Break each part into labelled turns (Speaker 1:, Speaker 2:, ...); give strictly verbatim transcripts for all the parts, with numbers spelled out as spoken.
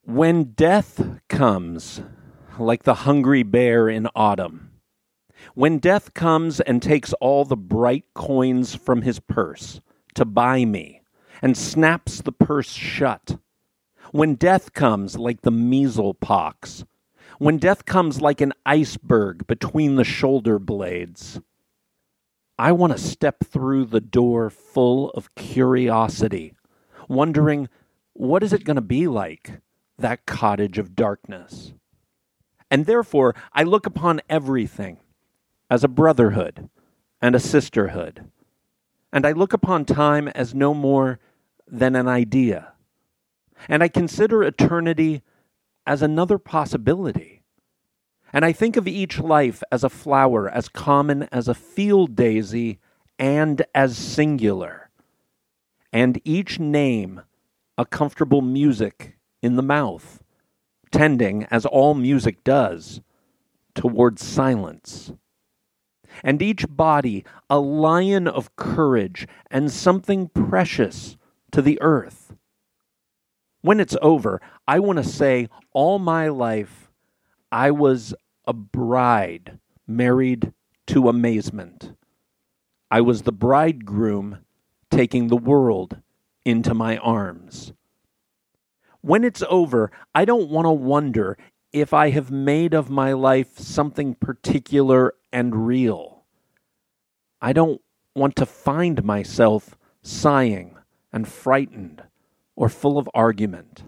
Speaker 1: When death comes, like the hungry bear in autumn, when death comes and takes all the bright coins from his purse to buy me and snaps the purse shut, when death comes like the measle pox, when death comes like an iceberg between the shoulder blades, I want to step through the door full of curiosity, wondering, what is it going to be like, that cottage of darkness? And therefore, I look upon everything as a brotherhood and a sisterhood. And I look upon time as no more than an idea. And I consider eternity as another possibility. And I think of each life as a flower, as common as a field daisy, and as singular. And each name a comfortable music in the mouth, tending, as all music does, towards silence. And each body a lion of courage and something precious to the earth. When it's over, I want to say all my life I was a bride married to amazement. I was the bridegroom taking the world into my arms. When it's over, I don't want to wonder if I have made of my life something particular and real. I don't want to find myself sighing and frightened or full of argument.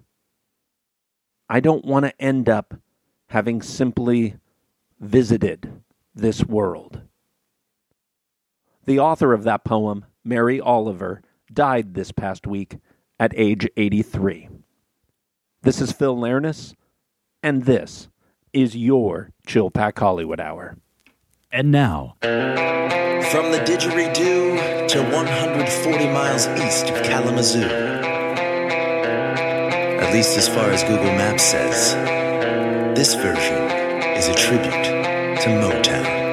Speaker 1: I don't want to end up having simply visited this world. The author of that poem, Mary Oliver, died this past week at age eighty-three. This is Phil Lernis, and this is your Chill Pack Hollywood Hour.
Speaker 2: And now,
Speaker 3: from the didgeridoo to one hundred forty miles east of Kalamazoo, at least as far as Google Maps says, this version is a tribute to Motown.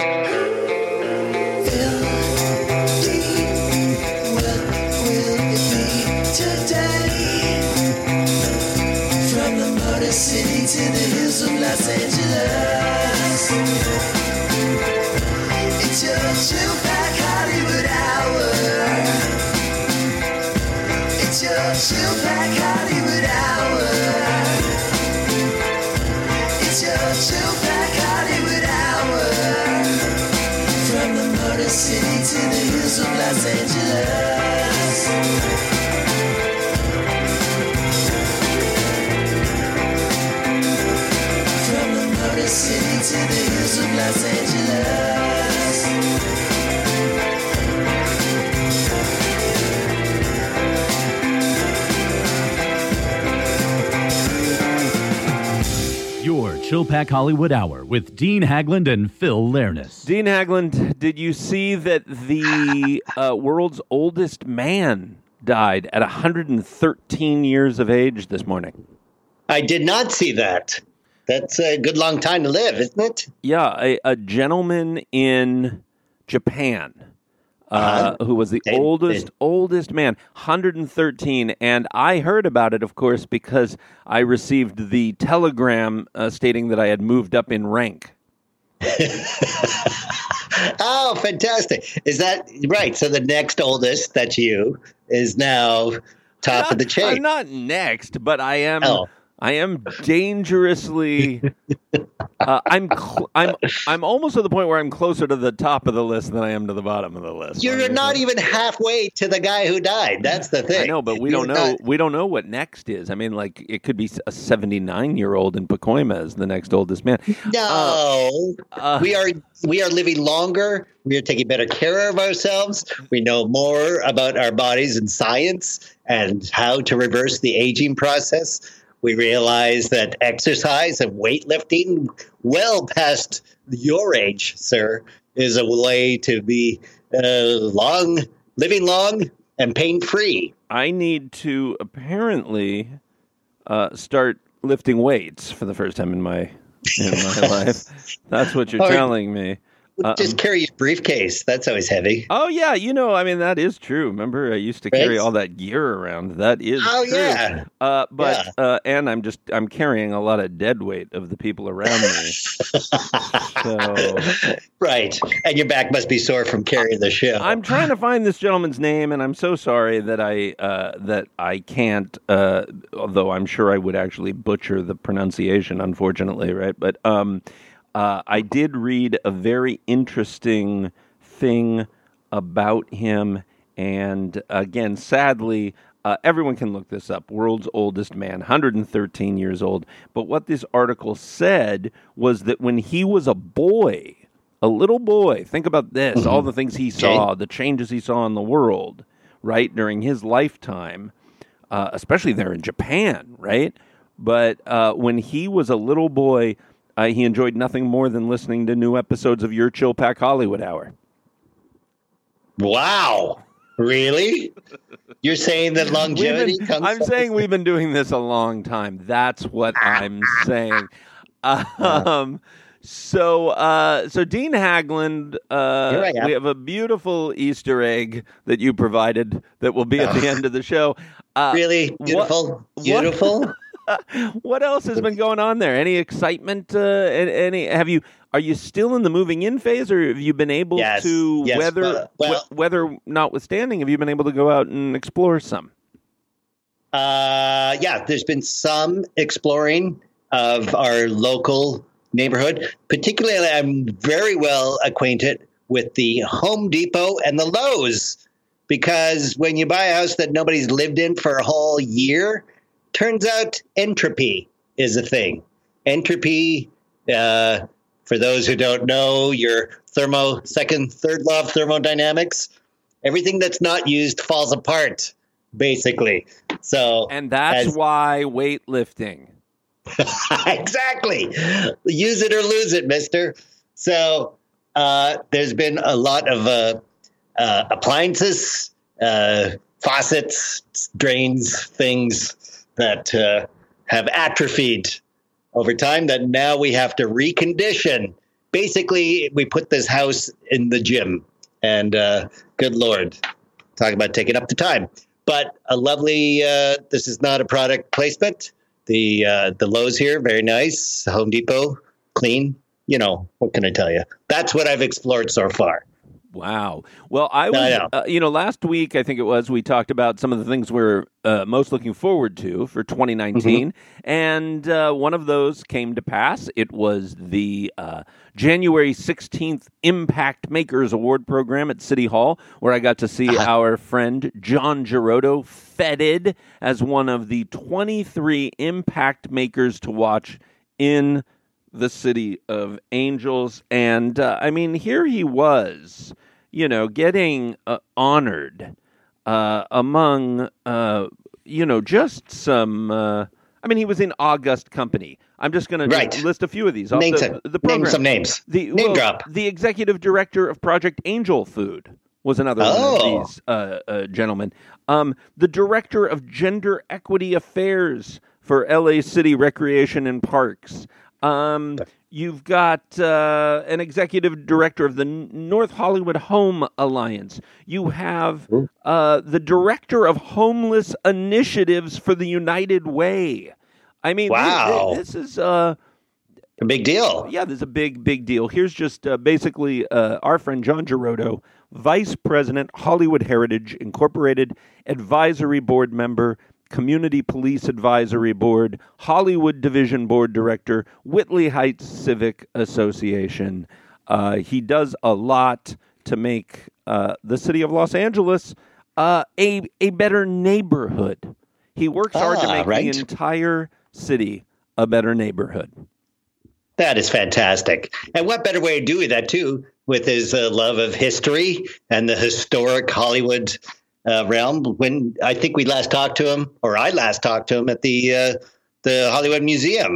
Speaker 4: City to the hills of Los Angeles. It's your Chill Pack Hollywood Hour. It's your Chill Pack Hollywood Hour. It's your Chill Pack Hollywood Hour. From the Motor City to the hills of Los Angeles. City to the hills of Los Angeles.
Speaker 2: your Chill Pack Hollywood Hour with Dean Haglund and Phil Lernis.
Speaker 1: Dean Haglund, did you see that the uh, world's oldest man died at one hundred thirteen years of age this morning?
Speaker 5: I did not see that. That's a good long time to live, isn't it?
Speaker 1: Yeah, a, a gentleman in Japan uh, uh, who was the they, oldest they, oldest man, one hundred thirteen. And I heard about it, of course, because I received the telegram uh, stating that I had moved up in rank.
Speaker 5: Oh, fantastic. Is that right? So the next oldest, that's you, is now top
Speaker 1: not,
Speaker 5: of the chain.
Speaker 1: I'm not next, but I am...
Speaker 5: Oh.
Speaker 1: I am dangerously. Uh, I'm cl- I'm I'm almost to the point where I'm closer to the top of the list than I am to the bottom of the list.
Speaker 5: You're not even halfway to the guy who died. That's the thing.
Speaker 1: I know, but we
Speaker 5: You're
Speaker 1: don't know.
Speaker 5: Not...
Speaker 1: We don't know what next is. I mean, like it could be a seventy-nine-year-old in Pacoima as the next oldest man.
Speaker 5: No, uh, uh, we are we are living longer. We are taking better care of ourselves. We know more about our bodies and science and how to reverse the aging process. We realize that exercise and weightlifting, well past your age, sir, is a way to be uh, long, living long and pain-free.
Speaker 1: I need to apparently uh, start lifting weights for the first time in my in my life. That's what you're
Speaker 5: Are,
Speaker 1: telling me. Um,
Speaker 5: Just carry your briefcase. That's always heavy.
Speaker 1: Oh, yeah. You know, I mean, that is true. Remember, I used to carry
Speaker 5: Right?
Speaker 1: all that gear around. That is
Speaker 5: Oh,
Speaker 1: true.
Speaker 5: yeah.
Speaker 1: Uh, but,
Speaker 5: Yeah.
Speaker 1: uh, and I'm just, I'm carrying a lot of dead weight of the people around me. So
Speaker 5: Right. And your back must be sore from carrying the show.
Speaker 1: I'm trying to find this gentleman's name, and I'm so sorry that I, uh, that I can't, uh, although I'm sure I would actually butcher the pronunciation, unfortunately, right? But, um, Uh, I did read a very interesting thing about him, and again, sadly, uh, everyone can look this up. World's oldest man, one hundred thirteen years old. But what this article said was that when he was a boy, a little boy, think about this, all the things he saw, the changes he saw in the world, right, during his lifetime, uh, especially there in Japan, right? But uh, when he was a little boy, Uh, he enjoyed nothing more than listening to new episodes of Your Chill Pack Hollywood Hour.
Speaker 5: Wow. Really? You're saying that longevity
Speaker 1: We've been-
Speaker 5: comes
Speaker 1: I'm
Speaker 5: from
Speaker 1: saying we've been doing this a long time. That's what I'm saying. Um, so, uh, so Dean Hagland, uh,
Speaker 5: Here I am.
Speaker 1: we have a beautiful Easter egg that you provided that will be at the end of the show. Uh,
Speaker 5: Really
Speaker 1: what-
Speaker 5: beautiful.
Speaker 1: what-
Speaker 5: Beautiful.
Speaker 1: What else has been going on there? Any excitement? Uh, a- any? Have you? Are you still in the moving in phase, or have you been able
Speaker 5: Yes,
Speaker 1: to
Speaker 5: yes,
Speaker 1: weather
Speaker 5: well- well-
Speaker 1: we- weather notwithstanding? Have you been able to go out and explore some?
Speaker 5: Uh, yeah, there's been some exploring of our local neighborhood. Particularly, I'm very well acquainted with the Home Depot and the Lowe's, because when you buy a house that nobody's lived in for a whole year, turns out entropy is a thing. Entropy, uh, for those who don't know, your thermo second, third law of thermodynamics, everything that's not used falls apart, basically. So,
Speaker 1: And that's
Speaker 5: as-
Speaker 1: why weightlifting.
Speaker 5: exactly. Use it or lose it, mister. So uh, there's been a lot of uh, uh, appliances, uh, faucets, drains, things that uh, have atrophied over time that now we have to recondition. Basically, we put this house in the gym, and uh, good Lord, talk about taking up the time. But a lovely, uh, this is not a product placement. The uh, the Lowe's here, very nice. Home Depot, clean. You know, what can I tell you? That's what I've explored so far.
Speaker 1: Wow. Well, I was,
Speaker 5: I know.
Speaker 1: uh, you know, last week, I think it was, we talked about some of the things we're uh, most looking forward to for twenty nineteen.
Speaker 5: Mm-hmm.
Speaker 1: And uh, one of those came to pass. It was the uh, January sixteenth Impact Makers Award program at City Hall, where I got to see
Speaker 5: Uh-huh.
Speaker 1: our friend John Girodo feted as one of the twenty-three Impact Makers to watch in the City of Angels. And uh, I mean, here he was, you know, getting uh, honored uh, among, uh, you know, just some, uh, I mean, he was in august company. I'm just going
Speaker 5: Right.
Speaker 1: to list a few of these. off
Speaker 5: Name,
Speaker 1: the,
Speaker 5: some,
Speaker 1: the program.
Speaker 5: name some names.
Speaker 1: The,
Speaker 5: Name
Speaker 1: well,
Speaker 5: drop.
Speaker 1: The executive director of Project Angel Food was another one
Speaker 5: Oh.
Speaker 1: of these uh, uh, gentlemen. Um, the director of Gender Equity Affairs for L A City Recreation and Parks. Um, you've got uh, an executive director of the N- North Hollywood Home Alliance. You have uh, the director of homeless initiatives for the United Way. I mean, thi- thi-
Speaker 5: Wow.
Speaker 1: this is... Uh,
Speaker 5: A big deal.
Speaker 1: yeah, there's a big, big deal. Here's just uh, basically uh, our friend John Girodo, Vice President, Hollywood Heritage Incorporated, Advisory Board Member, Community Police Advisory Board, Hollywood Division Board Director, Whitley Heights Civic Association. Uh, he does a lot to make uh, the city of Los Angeles uh, a, a better neighborhood. He works hard to
Speaker 5: Ah,
Speaker 1: make
Speaker 5: right.
Speaker 1: the entire city a better neighborhood.
Speaker 5: That is fantastic. And what better way of doing that, too, with his uh, love of history and the historic Hollywood uh, realm. When I think we last talked to him, or I last talked to him at the uh, the Hollywood Museum,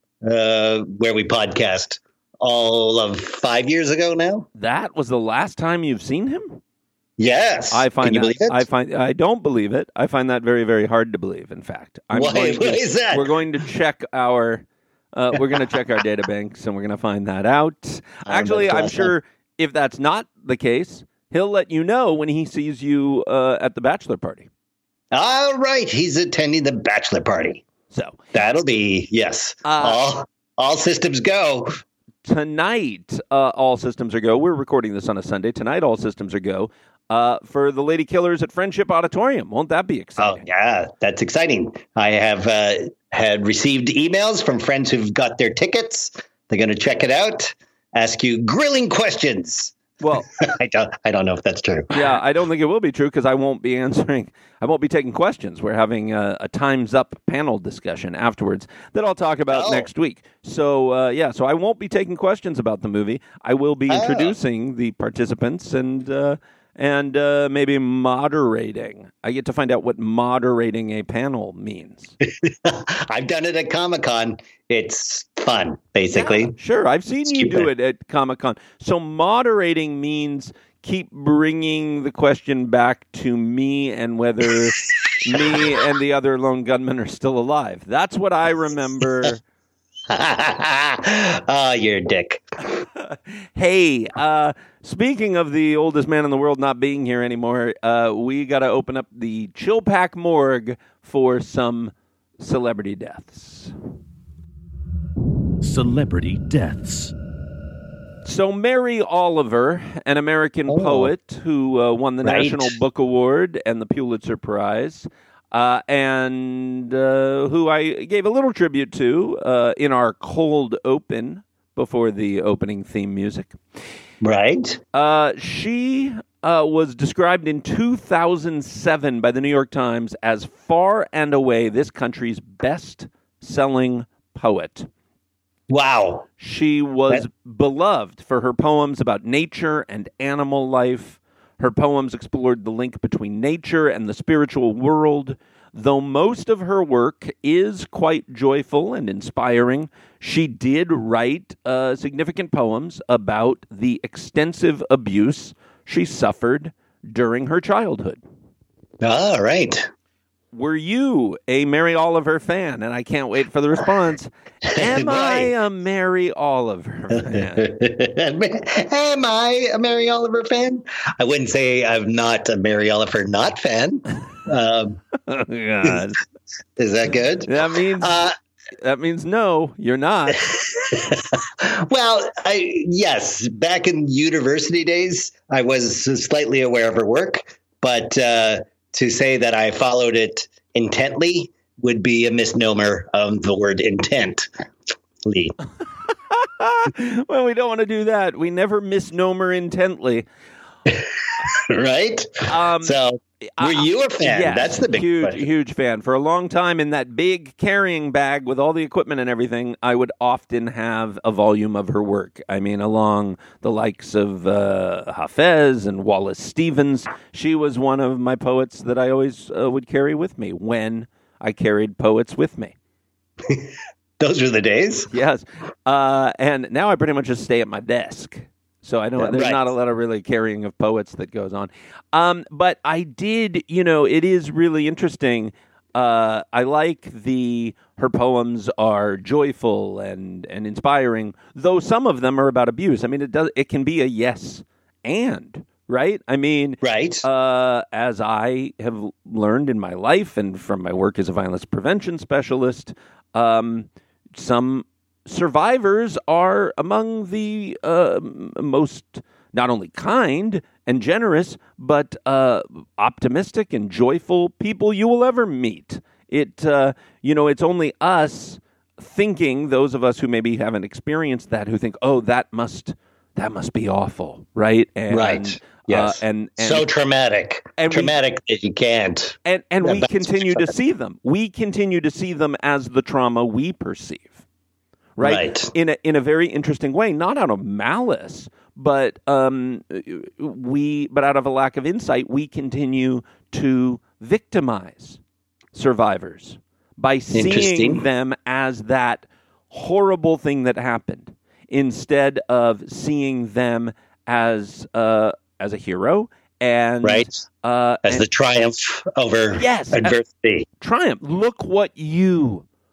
Speaker 5: uh, where we podcast all of five years ago now.
Speaker 1: That was the last time you've seen him?
Speaker 5: Yes.
Speaker 1: I find
Speaker 5: Can you
Speaker 1: that,
Speaker 5: believe it?
Speaker 1: I find I don't believe it. I find that very, very hard to believe. In fact, I'm
Speaker 5: Why-
Speaker 1: going
Speaker 5: why
Speaker 1: to,
Speaker 5: is that?
Speaker 1: We're going to check our uh, we're going to check our data banks, and we're going to find that out.
Speaker 5: I'm
Speaker 1: Actually, I'm
Speaker 5: impressed.
Speaker 1: sure If that's not the case, he'll let you know when he sees you uh, at the bachelor party.
Speaker 5: All right. He's attending the bachelor party.
Speaker 1: So
Speaker 5: that'll be, yes,
Speaker 1: uh,
Speaker 5: all, all systems go.
Speaker 1: Tonight, uh, all systems are go. We're recording this on a Sunday. Tonight, all systems are go uh, for the Lady Killers at Friendship Auditorium. Won't that be exciting?
Speaker 5: Oh, yeah, that's exciting. I have uh, had received emails from friends who've got their tickets. They're going to check it out, ask you grilling questions.
Speaker 1: Well,
Speaker 5: I don't I don't know if that's true.
Speaker 1: Yeah, I don't think it will be true because I won't be answering. I won't be taking questions. We're having a, a Time's Up panel discussion afterwards that I'll talk about
Speaker 5: oh.
Speaker 1: next week. So, uh, yeah, so I won't be taking questions about the movie. I will be
Speaker 5: oh.
Speaker 1: introducing the participants and uh, and uh, maybe moderating. I get to find out what moderating a panel means.
Speaker 5: I've done it at Comic-Con. It's fun, basically.
Speaker 1: Yeah, sure, I've seen you
Speaker 5: Stupid.
Speaker 1: do it at Comic-Con. So moderating means keep bringing the question back to me and whether me and the other lone gunman are still alive. That's what I remember.
Speaker 5: Oh, you're a dick.
Speaker 1: Hey, uh, speaking of the oldest man in the world not being here anymore, uh, we got to open up the Chill Pack morgue for some celebrity deaths.
Speaker 2: Celebrity deaths.
Speaker 1: So Mary Oliver, an American
Speaker 5: oh.
Speaker 1: poet who uh, won the
Speaker 5: right.
Speaker 1: National Book Award and the Pulitzer Prize, uh, and uh, who I gave a little tribute to uh, in our cold open before the opening theme music.
Speaker 5: Right.
Speaker 1: Uh, she uh, was described in two thousand seven by the New York Times as far and away this country's best-selling poet.
Speaker 5: Wow.
Speaker 1: She was
Speaker 5: that-
Speaker 1: beloved for her poems about nature and animal life. Her poems explored the link between nature and the spiritual world. Though most of her work is quite joyful and inspiring, she did write uh, significant poems about the extensive abuse she suffered during her childhood.
Speaker 5: All right.
Speaker 1: Were you a Mary Oliver fan? And I can't wait for the response. Am I a Mary Oliver fan?
Speaker 5: Am I a Mary Oliver fan? I wouldn't say I'm not a Mary Oliver not fan. Um,
Speaker 1: Oh, God.
Speaker 5: is that good?
Speaker 1: That means
Speaker 5: Uh,
Speaker 1: that means no, you're not.
Speaker 5: well, I yes, back in university days, I was slightly aware of her work, but uh, to say that I followed it intently would be a misnomer of the word intent. Lee.
Speaker 1: Well, we don't want to do that. We never misnomer intently.
Speaker 5: Right?
Speaker 1: Um,
Speaker 5: so, were you a fan?
Speaker 1: Yes,
Speaker 5: That's the big
Speaker 1: huge,
Speaker 5: question.
Speaker 1: huge fan. For a long time, in that big carrying bag with all the equipment and everything, I would often have a volume of her work. I mean, along the likes of uh, Hafez and Wallace Stevens, she was one of my poets that I always uh, would carry with me when I carried poets with me.
Speaker 5: Those were the days.
Speaker 1: Yes, uh, and now I pretty much just stay at my desk. So I know
Speaker 5: Yeah,
Speaker 1: there's
Speaker 5: right.
Speaker 1: not a lot of really carrying of poets that goes on. Um, but I did, you know, it is really interesting. Uh, I like the, her poems are joyful and, and inspiring, though some of them are about abuse. I mean, it does, it can be a yes and, right? I mean,
Speaker 5: Right.
Speaker 1: uh, as I have learned in my life and from my work as a violence prevention specialist, um, some survivors are among the uh, most not only kind and generous, but uh, optimistic and joyful people you will ever meet. It, uh, you know, it's only us thinking, those of us who maybe haven't experienced that, who think, oh, that must that must be awful, right? And,
Speaker 5: right. Yes.
Speaker 1: Uh, and, and
Speaker 5: so traumatic.
Speaker 1: and we-
Speaker 5: traumatic that you can't.
Speaker 1: and and
Speaker 5: Yeah,
Speaker 1: we
Speaker 5: that's
Speaker 1: continue to
Speaker 5: true.
Speaker 1: see them. We continue to see them as the trauma we perceive. Right?
Speaker 5: Right.
Speaker 1: In a in a very interesting way, not out of malice, but um, we but out of a lack of insight, we continue to victimize survivors by seeing
Speaker 5: Interesting.
Speaker 1: them as that horrible thing that happened, instead of seeing them as uh, as a hero and
Speaker 5: Right.
Speaker 1: uh,
Speaker 5: As
Speaker 1: and
Speaker 5: the triumph over
Speaker 1: Yes.
Speaker 5: adversity.
Speaker 1: triumph. Look what you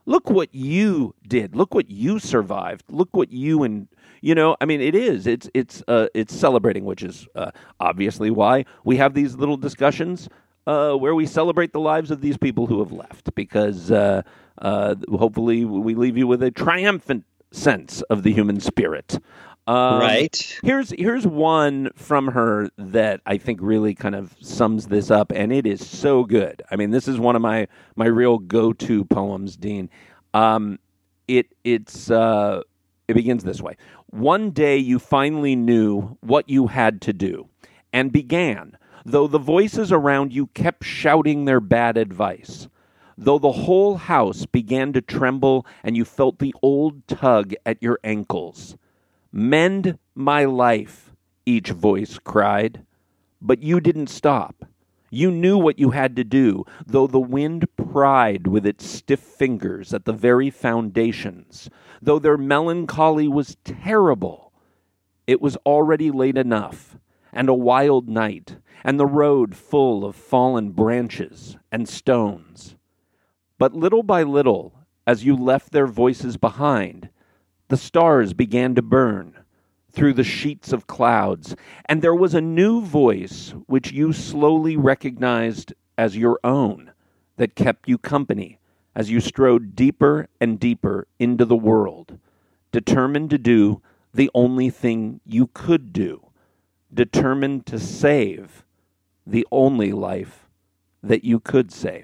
Speaker 1: look what you did. Look what you survived. Look what you and you know. I mean, it is. It's it's uh, it's celebrating, which is uh, obviously why we have these little discussions uh, where we celebrate the lives of these people who have left. Because uh, uh, hopefully we leave you with a triumphant sense of the human spirit. Um,
Speaker 5: right.
Speaker 1: Here's here's one from her that I think really kind of sums this up, and it is so good. I mean, this is one of my my real go-to poems, Dean. Um, it it's uh, it begins this way: one day you finally knew what you had to do, and began, though the voices around you kept shouting their bad advice. Though the whole house began to tremble, and you felt the old tug at your ankles. Mend my life, each voice cried. But you didn't stop. You knew what you had to do, though the wind pried with its stiff fingers at the very foundations, though their melancholy was terrible. It was already late enough, and a wild night, and the road full of fallen branches and stones. But little by little, as you left their voices behind, the stars began to burn through the sheets of clouds, and there was a new voice which you slowly recognized as your own that kept you company as you strode deeper and deeper into the world, determined to do the only thing you could do, determined to save the only life that you could save.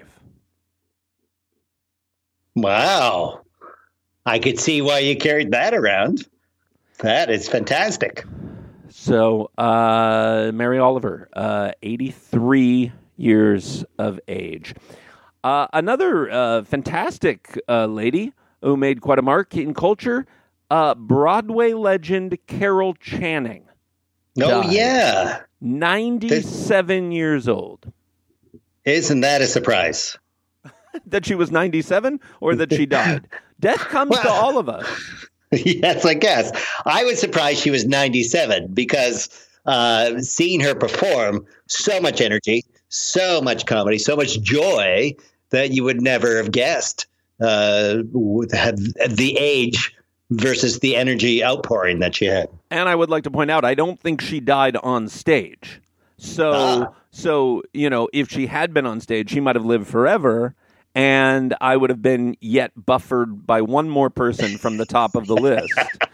Speaker 5: Wow. I could see why you carried that around. That is fantastic.
Speaker 1: So, uh, Mary Oliver, uh, eighty-three years of age. Uh, another uh, fantastic uh, lady who made quite a mark in culture, uh, Broadway legend Carol Channing.
Speaker 5: Oh,
Speaker 1: died.
Speaker 5: yeah.
Speaker 1: ninety-seven years old.
Speaker 5: Isn't that a surprise?
Speaker 1: That she was ninety-seven or that she died? Death comes
Speaker 5: Well,
Speaker 1: to all of us.
Speaker 5: Yes, I guess. I was surprised she was ninety-seven because uh, seeing her perform, so much energy, so much comedy, so much joy that you would never have guessed uh, would have the age versus the energy outpouring that she had.
Speaker 1: And I would like to point out, I don't think she died on stage. So,
Speaker 5: Ah.
Speaker 1: so you know, if she had been on stage, she might have lived forever. And I would have been yet buffered by one more person from the top of the list.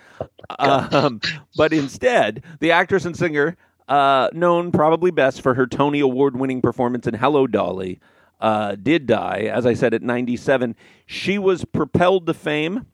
Speaker 1: um, but instead, the actress and singer, uh, known probably best for her Tony Award-winning performance in Hello, Dolly, uh, did die, as I said, at ninety-seven. She was propelled to fame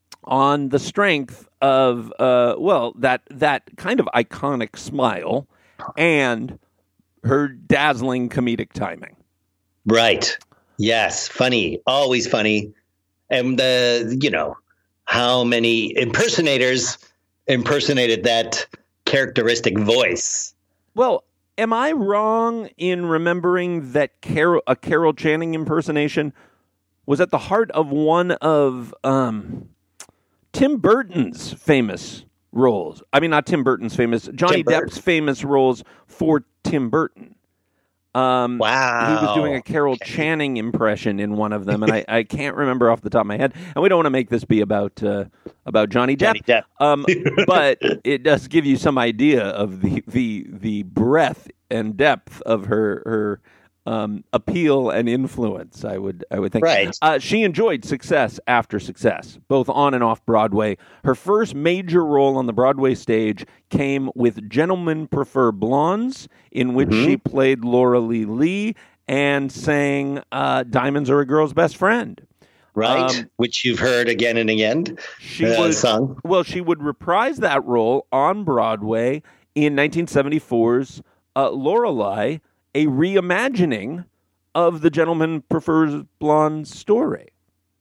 Speaker 1: on the strength of, uh, well, that that kind of iconic smile and her dazzling comedic timing.
Speaker 5: Right. Yes, funny, always funny. And the, you know, how many impersonators impersonated that characteristic voice?
Speaker 1: Well, am I wrong in remembering that Carol, a Carol Channing impersonation was at the heart of one of um, Tim Burton's famous roles? I mean, not Tim Burton's famous, Johnny
Speaker 5: Tim Burton.
Speaker 1: Depp's famous roles for Tim Burton. Um,
Speaker 5: Wow.
Speaker 1: He was doing a Carol Channing impression in one of them, and I, I can't remember off the top of my head. And we don't want to make this be about uh, about Johnny Depp.
Speaker 5: Johnny Depp.
Speaker 1: Um, but it does give you some idea of the the, the breadth and depth of her her um, appeal and influence. I would I would think.
Speaker 5: Right.
Speaker 1: Uh, she enjoyed success after success, both on and off Broadway. Her first major role on the Broadway stage came with Gentlemen Prefer Blondes, in which
Speaker 5: Mm-hmm.
Speaker 1: she played Laura Lee Lee and sang uh, "Diamonds Are a Girl's Best Friend."
Speaker 5: Right,
Speaker 1: Um,
Speaker 5: which you've heard again and again.
Speaker 1: She
Speaker 5: uh,
Speaker 1: would
Speaker 5: sung.
Speaker 1: well, she would reprise that role on Broadway in nineteen seventy-four's uh, Lorelei, a reimagining of the Gentleman Prefers Blonde story.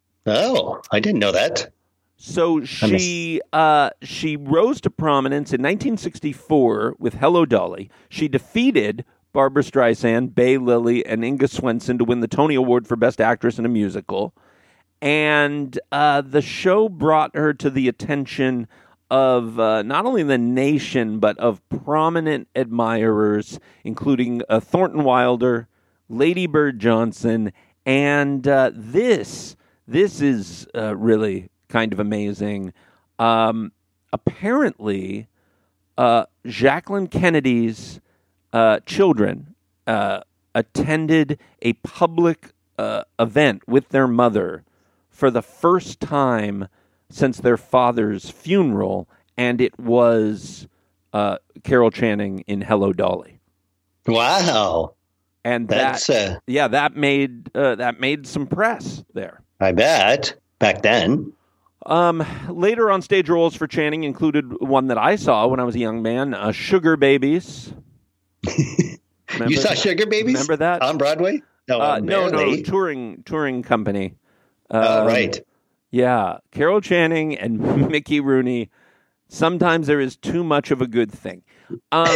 Speaker 5: Oh, I didn't know that.
Speaker 1: So she uh, she rose to prominence in nineteen sixty-four with Hello, Dolly. She defeated Barbra Streisand, Bay Lily, and Inga Swenson to win the Tony Award for Best Actress in a Musical. And uh, the show brought her to the attention of uh, not only the nation, but of prominent admirers, including uh, Thornton Wilder, Lady Bird Johnson, and uh, this, This is uh, really kind of amazing. Um, apparently, uh, Jacqueline Kennedy's uh, children uh, attended a public uh, event with their mother for the first time since their father's funeral, and it was uh, Carol Channing in Hello, Dolly.
Speaker 5: Wow.
Speaker 1: And
Speaker 5: That's,
Speaker 1: that,
Speaker 5: uh,
Speaker 1: yeah, that made uh, that made some press there.
Speaker 5: I bet, back then.
Speaker 1: Um, later on stage roles for Channing included one that I saw when I was a young man, uh, Sugar Babies.
Speaker 5: You saw Sugar Babies?
Speaker 1: Remember that?
Speaker 5: On Broadway? No,
Speaker 1: Uh, no, no,
Speaker 5: barely.
Speaker 1: touring touring company.
Speaker 5: Oh,
Speaker 1: Um,
Speaker 5: right.
Speaker 1: Yeah, Carol Channing and Mickey Rooney. Sometimes there is too much of a good thing. Um,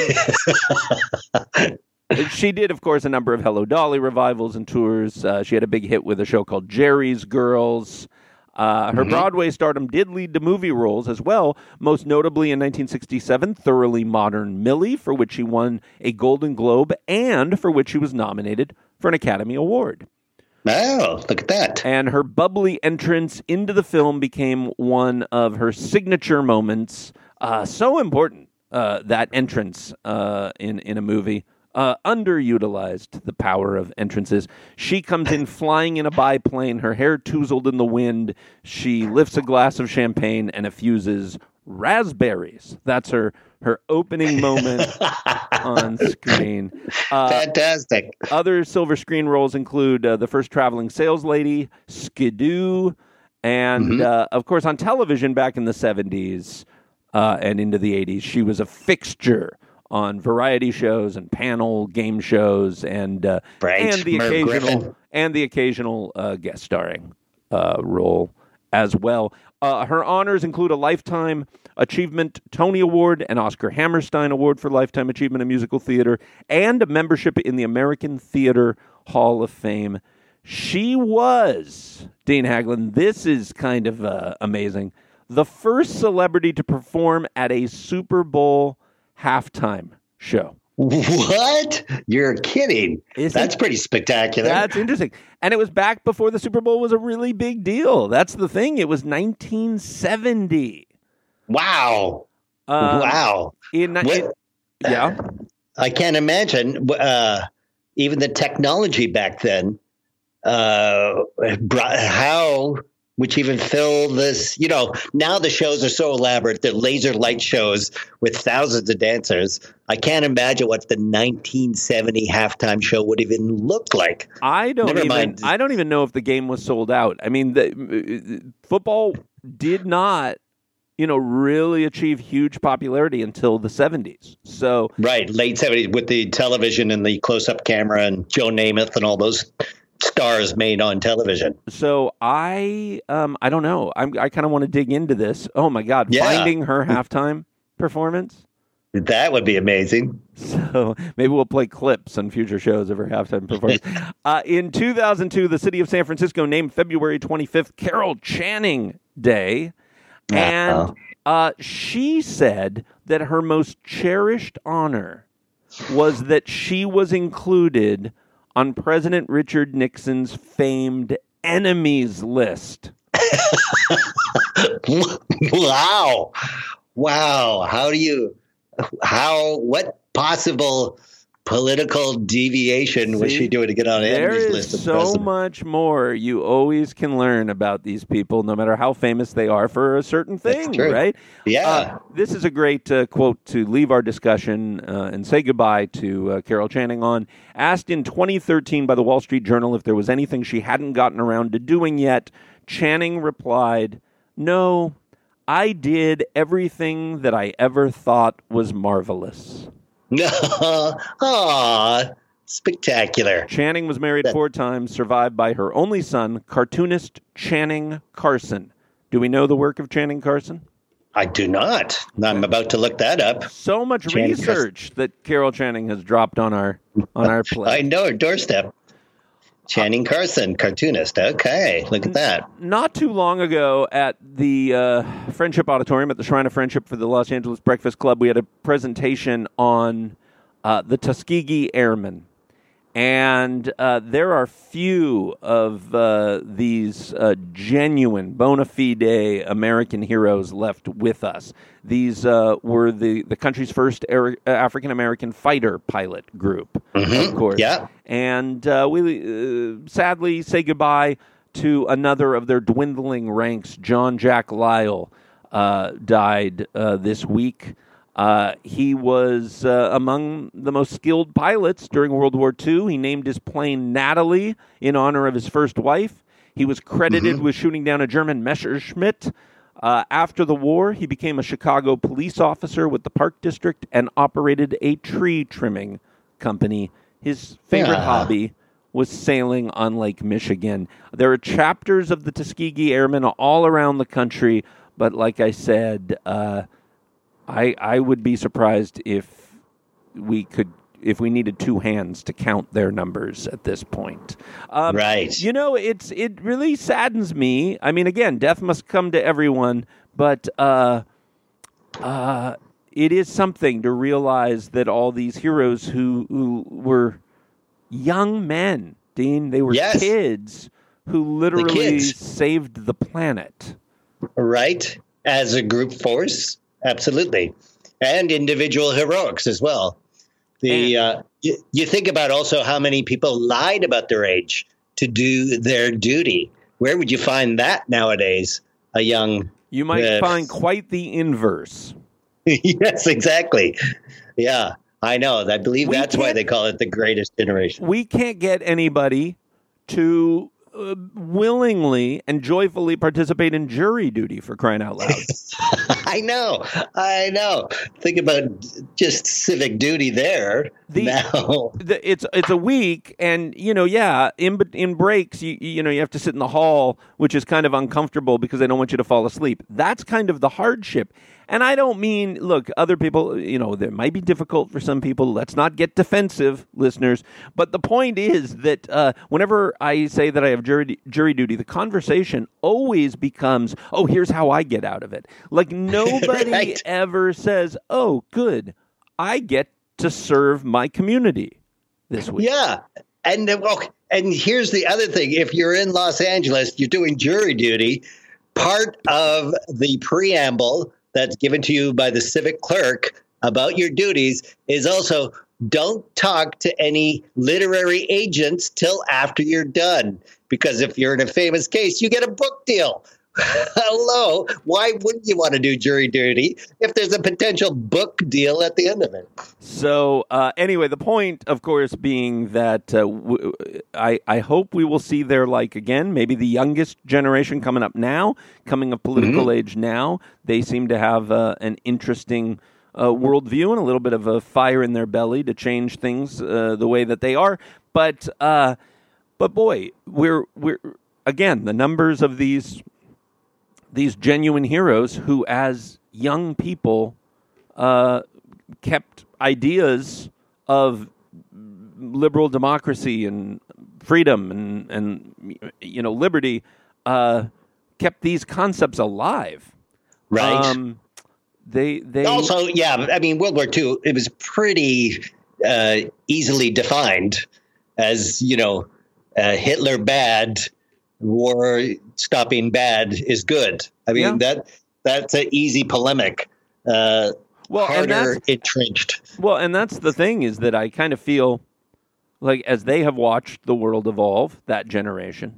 Speaker 1: she did, of course, a number of Hello, Dolly revivals and tours. Uh, she had a big hit with a show called Jerry's Girls. Uh, her
Speaker 5: Mhm.
Speaker 1: Broadway stardom did lead to movie roles as well, most notably in nineteen sixty-seven, Thoroughly Modern Millie, for which she won a Golden Globe and for which she was nominated for an Academy Award.
Speaker 5: Oh, look at that.
Speaker 1: And her bubbly entrance into the film became one of her signature moments. Uh, so important, uh, that entrance uh, in, in a movie. Uh, underutilized, the power of entrances. She comes in flying in a biplane, her hair touzled in the wind. She lifts a glass of champagne and effuses raspberries. That's her, her opening moment on screen. Uh,
Speaker 5: Fantastic.
Speaker 1: Other silver screen roles include uh, The First Traveling Sales Lady, Skidoo, and,
Speaker 5: Mm-hmm.
Speaker 1: uh, of course, on television back in the seventies uh, and into the eighties, she was a fixture on variety shows and panel game shows, and uh,
Speaker 5: Right.
Speaker 1: and the
Speaker 5: Merv
Speaker 1: occasional
Speaker 5: Griffin.
Speaker 1: and the occasional uh, guest starring uh, role as well. Uh, her honors include a Lifetime Achievement Tony Award, an Oscar Hammerstein Award for Lifetime Achievement in Musical Theater, and a membership in the American Theater Hall of Fame. She was, Dean Haglund, this is kind of uh, amazing, the first celebrity to perform at a Super Bowl halftime show.
Speaker 5: What? You're kidding.
Speaker 1: Isn't-
Speaker 5: That's pretty spectacular.
Speaker 1: That's interesting. And it was back before the Super Bowl was a really big deal. That's the thing. It was nineteen seventy.
Speaker 5: Wow.
Speaker 1: Um,
Speaker 5: wow.
Speaker 1: In,
Speaker 5: What-
Speaker 1: in- yeah.
Speaker 5: I can't imagine uh, even the technology back then, uh, brought, how which even fill this, you know, now the shows are so elaborate, they're laser light shows with thousands of dancers. I can't imagine what the nineteen seventy halftime show would even look like.
Speaker 1: I don't
Speaker 5: Never
Speaker 1: even.
Speaker 5: mind.
Speaker 1: I don't even know if the game was sold out. I mean, the, uh, football did not, you know, really achieve huge popularity until the seventies. So
Speaker 5: Right, late seventies with the television and the close-up camera and Joe Namath and all those stars made on television.
Speaker 1: So I, um, I don't know. I'm, I kind of want to dig into this. Oh my God,
Speaker 5: Yeah.
Speaker 1: finding her halftime performance.
Speaker 5: That would be amazing.
Speaker 1: So maybe we'll play clips on future shows of her halftime performance. uh, in two thousand two, the city of San Francisco named February twenty-fifth Carol Channing Day. And uh, she said that her most cherished honor was that she was included on President Richard Nixon's famed enemies list.
Speaker 5: Wow. Wow. How do you, how, what possible political deviation was
Speaker 1: See?
Speaker 5: she doing to get on
Speaker 1: There
Speaker 5: enemies
Speaker 1: is
Speaker 5: list of
Speaker 1: so
Speaker 5: president?
Speaker 1: much more you always can learn about these people, no matter how famous they are for a certain
Speaker 5: That's
Speaker 1: thing,
Speaker 5: true.
Speaker 1: right?
Speaker 5: Yeah.
Speaker 1: Uh, this is a great uh, quote to leave our discussion uh, and say goodbye to uh, Carol Channing on. Asked in twenty thirteen by the Wall Street Journal if there was anything she hadn't gotten around to doing yet, Channing replied, "No, I did everything that I ever thought was marvelous."
Speaker 5: Aw, spectacular.
Speaker 1: Channing was married
Speaker 5: That-
Speaker 1: four times, survived by her only son, cartoonist Channing Carson. Do we know the work of Channing Carson?
Speaker 5: I do not. I'm about to look that up.
Speaker 1: So much
Speaker 5: Channing
Speaker 1: research that Carol Channing has dropped on our on our
Speaker 5: I
Speaker 1: plate.
Speaker 5: know her doorstep. Channing Carson, cartoonist. Okay, look at that.
Speaker 1: Not too long ago at the uh, Friendship Auditorium at the Shrine of Friendship for the Los Angeles Breakfast Club, we had a presentation on uh, the Tuskegee Airmen. And uh, there are few of uh, these uh, genuine, bona fide American heroes left with us. These uh, were the, the country's first er- African-American fighter pilot group,
Speaker 5: Mm-hmm.
Speaker 1: of course.
Speaker 5: Yeah.
Speaker 1: And uh, we uh, sadly say goodbye to another of their dwindling ranks. John Jack Lyle uh, died uh, this week. Uh, he was uh, among the most skilled pilots during World War Two. He named his plane Natalie in honor of his first wife. He was credited
Speaker 5: Mm-hmm.
Speaker 1: with shooting down a German Messerschmitt. Uh, after the war, he became a Chicago police officer with the Park District and operated a tree trimming company. His favorite
Speaker 5: Yeah.
Speaker 1: hobby was sailing on Lake Michigan. There are chapters of the Tuskegee Airmen all around the country, but like I said, uh, I I would be surprised if we could if we needed two hands to count their numbers at this point. Um,
Speaker 5: Right.
Speaker 1: You know, it's it really saddens me. I mean, again, death must come to everyone, but uh, uh, it is something to realize that all these heroes who who were young men, Dean, they were
Speaker 5: Yes.
Speaker 1: kids who literally
Speaker 5: kids.
Speaker 1: saved the planet.
Speaker 5: Right? As a group force, absolutely. And individual heroics as well. The uh, you, you think about also how many people lied about their age to do their duty. Where would you find that nowadays? A young...
Speaker 1: You might
Speaker 5: uh,
Speaker 1: find quite the inverse.
Speaker 5: Yes, exactly. Yeah, I know. I believe
Speaker 1: We
Speaker 5: that's why
Speaker 1: can't-
Speaker 5: they call it the greatest generation.
Speaker 1: We can't get anybody to uh, willingly and joyfully participate in jury duty, for crying out loud.
Speaker 5: I know. I know. Think about just civic duty there.
Speaker 1: The-
Speaker 5: now.
Speaker 1: The- it's it's a week, and you know, yeah, in bet- in breaks, you you know, you have to sit in the hall, which is kind of uncomfortable because they don't want you to fall asleep. That's kind of the hardship. And I don't mean, look, other people, you know, there might be difficult for some people. Let's not get defensive, listeners. But the point is that uh, whenever I say that I have jury jury duty, the conversation always becomes, oh, here's how I get out of it. Like nobody
Speaker 5: Right.
Speaker 1: ever says, oh, good, I get to serve my community this week.
Speaker 5: Yeah. And uh, well, and here's the other thing. If you're in Los Angeles, you're doing jury duty. Part of the preamble that's given to you by the civic clerk about your duties is also don't talk to any literary agents till after you're done. Because if you're in a famous case, you get a book deal. Hello. Why wouldn't you want to do jury duty if there's a potential book deal at the end of it?
Speaker 1: So uh, anyway, the point, of course, being that uh, w- I, I hope we will see their like again. Maybe the youngest generation coming up now, coming of political age now, they seem to have uh, an interesting uh, worldview and a little bit of a fire in their belly to change things uh, the way that they are. But uh, but boy, we're we're again the numbers of these these genuine heroes who, as young people, uh, kept ideas of liberal democracy and freedom and, and you know, liberty, uh, kept these concepts alive.
Speaker 5: Right.
Speaker 1: Um, they, they
Speaker 5: Also, yeah, I mean, World War Two, it was pretty uh, easily defined as, you know, uh, Hitler bad, war stopping bad is good. I mean,
Speaker 1: Yeah.
Speaker 5: that that's an easy polemic. Uh,
Speaker 1: Well, and
Speaker 5: harder
Speaker 1: that's-
Speaker 5: entrenched.
Speaker 1: Well, and that's the thing is that I kind of feel like as they have watched the world evolve, that generation,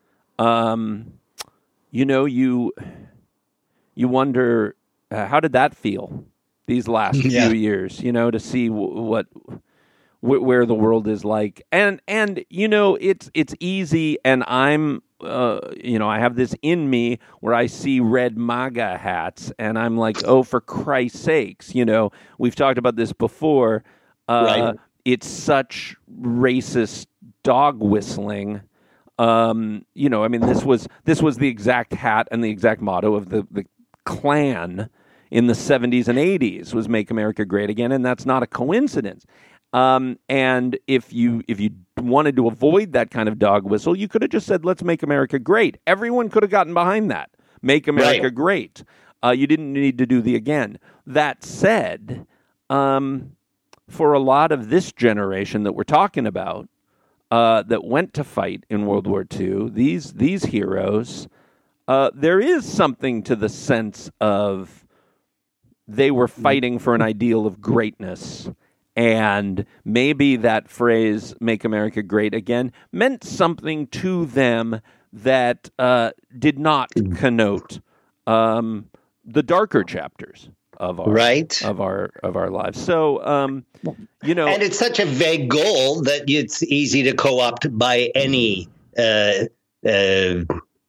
Speaker 1: um, you know, you you wonder uh, how did that feel these last
Speaker 5: Yeah.
Speaker 1: few years? You know, to see w- what wh- where the world is like, and and you know, it's it's easy, and I'm. Uh, you know, I have this in me where I see red MAGA hats and I'm like, oh, for Christ's sakes, you know, we've talked about this before. Uh,
Speaker 5: Right.
Speaker 1: It's such racist dog whistling. Um, you know, I mean, this was this was the exact hat and the exact motto of the, the Klan in the seventies and eighties was "Make America Great Again," and that's not a coincidence. Um, and if you if you wanted to avoid that kind of dog whistle, you could have just said, "Let's make America great." Everyone could have gotten behind that. Make America
Speaker 5: Right.
Speaker 1: great. Uh, you didn't need to do the again. That said, um, for a lot of this generation that we're talking about, uh, that went to fight in World War Two, these these heroes, uh, there is something to the sense of they were fighting for an ideal of greatness. And maybe that phrase, "Make America Great Again," meant something to them that uh, did not connote um, the darker chapters of our
Speaker 5: right.
Speaker 1: of our of our lives. So, um, you know,
Speaker 5: and it's such a vague goal that it's easy to co-opt by any uh, uh,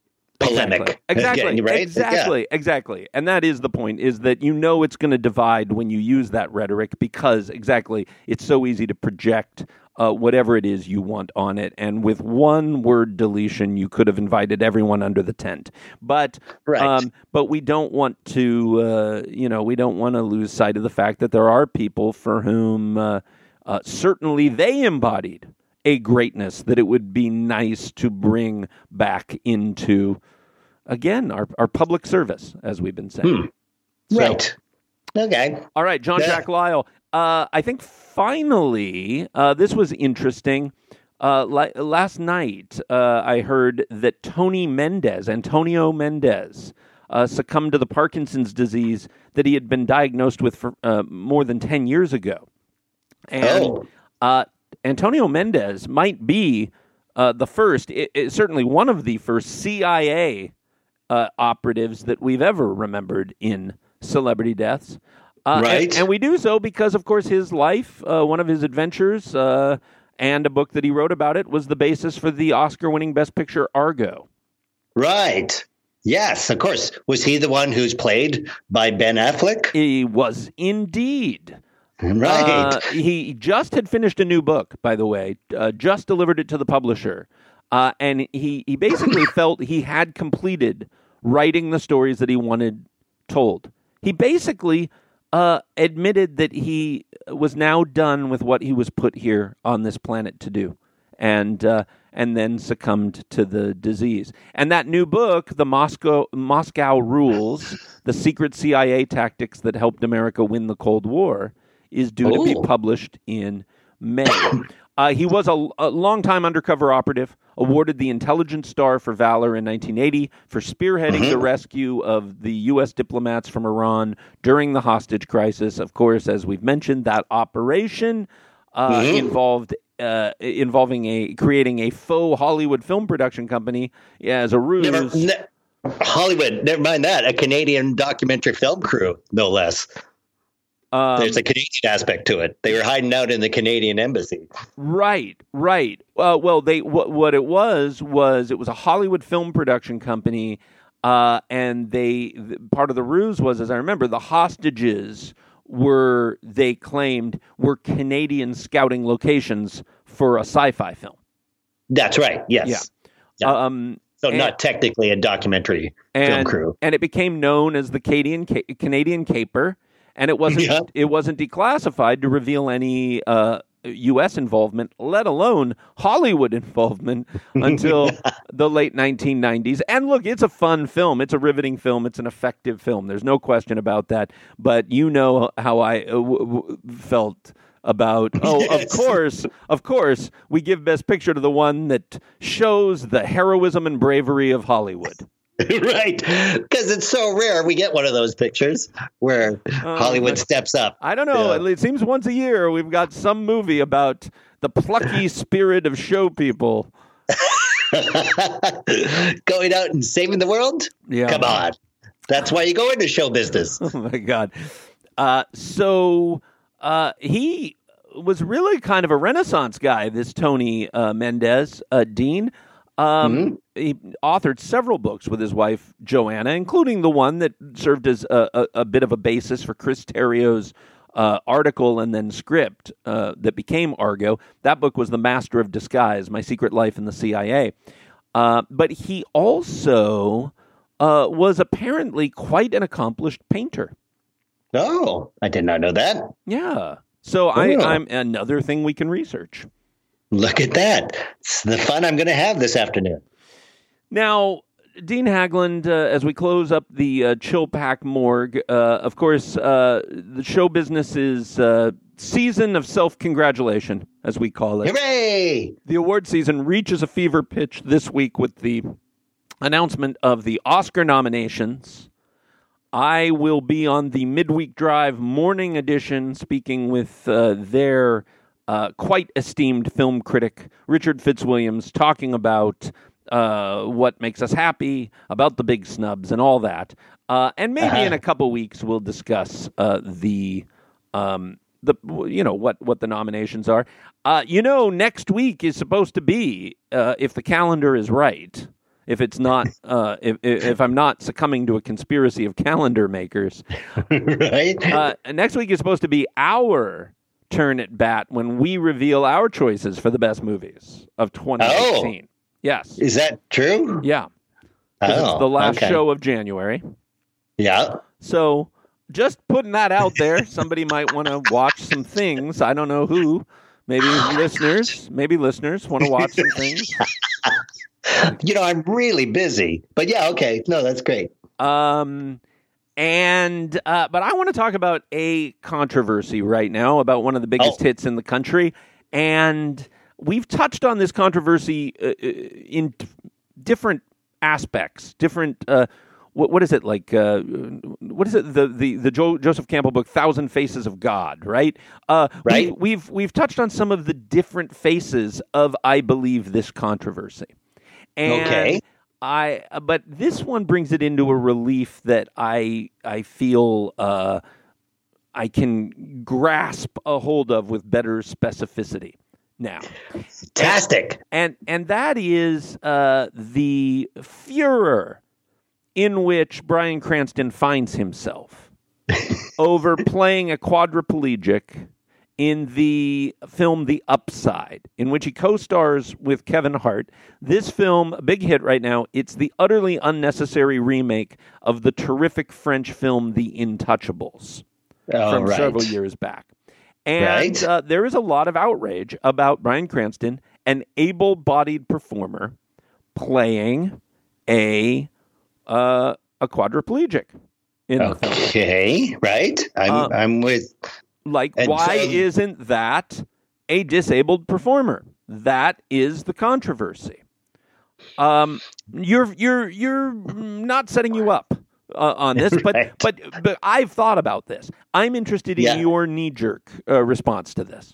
Speaker 5: polemic.
Speaker 1: Exactly,
Speaker 5: Again, right?
Speaker 1: exactly,
Speaker 5: Yeah.
Speaker 1: exactly. And that is the point, is that you know it's going to divide when you use that rhetoric because, exactly, it's so easy to project uh, whatever it is you want on it. And with one word deletion, you could have invited everyone under the tent. But
Speaker 5: Right.
Speaker 1: um, but we don't want to, uh, you know, we don't want to lose sight of the fact that there are people for whom uh, uh, certainly they embodied a greatness that it would be nice to bring back into, again, our, our public service, as we've been saying.
Speaker 5: Hmm.
Speaker 1: So-
Speaker 5: Right. Okay.
Speaker 1: All right, John
Speaker 5: Yeah.
Speaker 1: Jack Lyle. Uh, I think finally, uh, this was interesting. Uh, li- last night, uh, I heard that Tony Mendez, Antonio Mendez, uh, succumbed to the Parkinson's disease that he had been diagnosed with for uh, more than ten years ago. And
Speaker 5: Oh.
Speaker 1: uh, Antonio Mendez might be uh, the first, it, it, certainly one of the first C I A uh, operatives that we've ever remembered in celebrity deaths. Uh,
Speaker 5: Right.
Speaker 1: And, and we do so because, of course, his life, uh, one of his adventures, uh, and a book that he wrote about it was the basis for the Oscar-winning Best Picture Argo.
Speaker 5: Right. Yes, of course. Was he the one who's played by Ben Affleck?
Speaker 1: He was indeed.
Speaker 5: Right.
Speaker 1: Uh, he just had finished a new book, by the way, uh, just delivered it to the publisher. Uh, and he, he basically felt he had completed writing the stories that he wanted told. He basically uh, admitted that he was now done with what he was put here on this planet to do, and uh, and then succumbed to the disease. And that new book, The Moscow Moscow Rules, The Secret C I A Tactics That Helped America Win the Cold War, is due to be
Speaker 5: Ooh.
Speaker 1: published in May. Uh, he was a, a longtime undercover operative, awarded the Intelligence Star for Valor in nineteen eighty for spearheading the rescue of the U S diplomats from Iran during the hostage crisis. Of course, as we've mentioned, that operation uh, involved uh, involving a creating a faux Hollywood film production company as a ruse.
Speaker 5: Never, ne- Hollywood, never mind that. A Canadian documentary film crew, no less.
Speaker 1: Um,
Speaker 5: There's a Canadian aspect to it. They were hiding out in the Canadian embassy.
Speaker 1: Right, right. Uh, well, they what, what it was was it was a Hollywood film production company, uh, and they th- part of the ruse was, as I remember, the hostages were they claimed were Canadian scouting locations for a sci-fi film.
Speaker 5: That's right. Yes.
Speaker 1: Yeah.
Speaker 5: Yeah.
Speaker 1: Um,
Speaker 5: So
Speaker 1: and-
Speaker 5: not technically a documentary film
Speaker 1: and,
Speaker 5: crew.
Speaker 1: and it became known as the Canadian Ca- Canadian Caper, and it wasn't
Speaker 5: Yeah.
Speaker 1: it wasn't declassified to reveal any uh, U S involvement, let alone Hollywood involvement, until the late nineteen nineties. And look, it's a fun film. It's a riveting film. It's an effective film. There's no question about that. But you know how I uh, w- w- felt about, oh, of
Speaker 5: Yes.
Speaker 1: course, of course, we give Best Picture to the one that shows the heroism and bravery of Hollywood.
Speaker 5: Right. Because it's so rare we get one of those pictures where Hollywood steps up.
Speaker 1: I don't know.
Speaker 5: Yeah.
Speaker 1: It seems once a year we've got some movie about the plucky spirit of show people.
Speaker 5: Going out and saving the world?
Speaker 1: Yeah.
Speaker 5: Come on. That's why you go into show business.
Speaker 1: Oh, my God. Uh, so uh, he was really kind of a Renaissance guy, this Tony uh, Mendez, uh, Dean. Um, He authored several books with his wife, Joanna, including the one that served as a, a, a bit of a basis for Chris Terrio's uh, article and then script uh, that became Argo. That book was The Master of Disguise, My Secret Life in the C I A. Uh, but he also uh, was apparently quite an accomplished painter.
Speaker 5: Oh, I did not know that.
Speaker 1: Yeah. So I,
Speaker 5: Oh.
Speaker 1: I'm another thing we can research.
Speaker 5: Look at that. It's the fun I'm going to have this afternoon.
Speaker 1: Now, Dean Hagland, uh, as we close up the uh, Chill Pack morgue, uh, of course, uh, the show business is uh, season of self-congratulation, as we call it.
Speaker 5: Hooray!
Speaker 1: The award season reaches a fever pitch this week with the announcement of the Oscar nominations. I will be on the Midweek Drive morning edition speaking with uh, their uh, quite esteemed film critic, Richard Fitzwilliams, talking about uh, what makes us happy, about the big snubs and all that. Uh, and maybe uh-huh. in a couple weeks we'll discuss uh, the... Um, The you know what what the nominations are. Uh, you know, next week is supposed to be uh, if the calendar is right. If it's not, uh, if if I'm not succumbing to a conspiracy of calendar makers,
Speaker 5: right?
Speaker 1: Uh, next week is supposed to be our turn at bat when we reveal our choices for the best movies of twenty eighteen. Oh, yes,
Speaker 5: is that true?
Speaker 1: Yeah,
Speaker 5: oh,
Speaker 1: it's the last
Speaker 5: okay.
Speaker 1: show of January.
Speaker 5: Yeah,
Speaker 1: so. Just putting that out there. Somebody might want to watch some things. I don't know who. Maybe listeners. Maybe listeners want to watch some things.
Speaker 5: You know, I'm really busy. But yeah, okay. No, that's great.
Speaker 1: Um, and uh, but I want to talk about a controversy right now about one of the biggest
Speaker 5: oh.
Speaker 1: hits in the country. And we've touched on this controversy uh, in t- different aspects, different uh What what is it like? Uh, what is it? The the the jo- Joseph Campbell book, Thousand Faces of God, right? Uh,
Speaker 5: right.
Speaker 1: We, we've we've touched on some of the different faces of, I believe, this controversy. And
Speaker 5: okay.
Speaker 1: I but this one brings it into a relief that I I feel uh, I can grasp a hold of with better specificity now.
Speaker 5: Fantastic.
Speaker 1: And and, and that is uh, the furor in which Bryan Cranston finds himself over playing a quadriplegic in the film The Upside, in which he co-stars with Kevin Hart. This film, a big hit right now, it's the utterly unnecessary remake of the terrific French film The Intouchables
Speaker 5: oh,
Speaker 1: from
Speaker 5: right.
Speaker 1: several years back. And
Speaker 5: right.
Speaker 1: uh, there is a lot of outrage about Bryan Cranston, an able-bodied performer, playing a... Uh, a quadriplegic in the film.
Speaker 5: Okay, right. I'm
Speaker 1: uh,
Speaker 5: I'm with.
Speaker 1: Like, why so, isn't that a disabled performer? That is the controversy. Um, you're you're you're not setting you up uh, on this, but
Speaker 5: right.
Speaker 1: but but I've thought about this. I'm interested in
Speaker 5: yeah.
Speaker 1: your knee-jerk uh, response to this.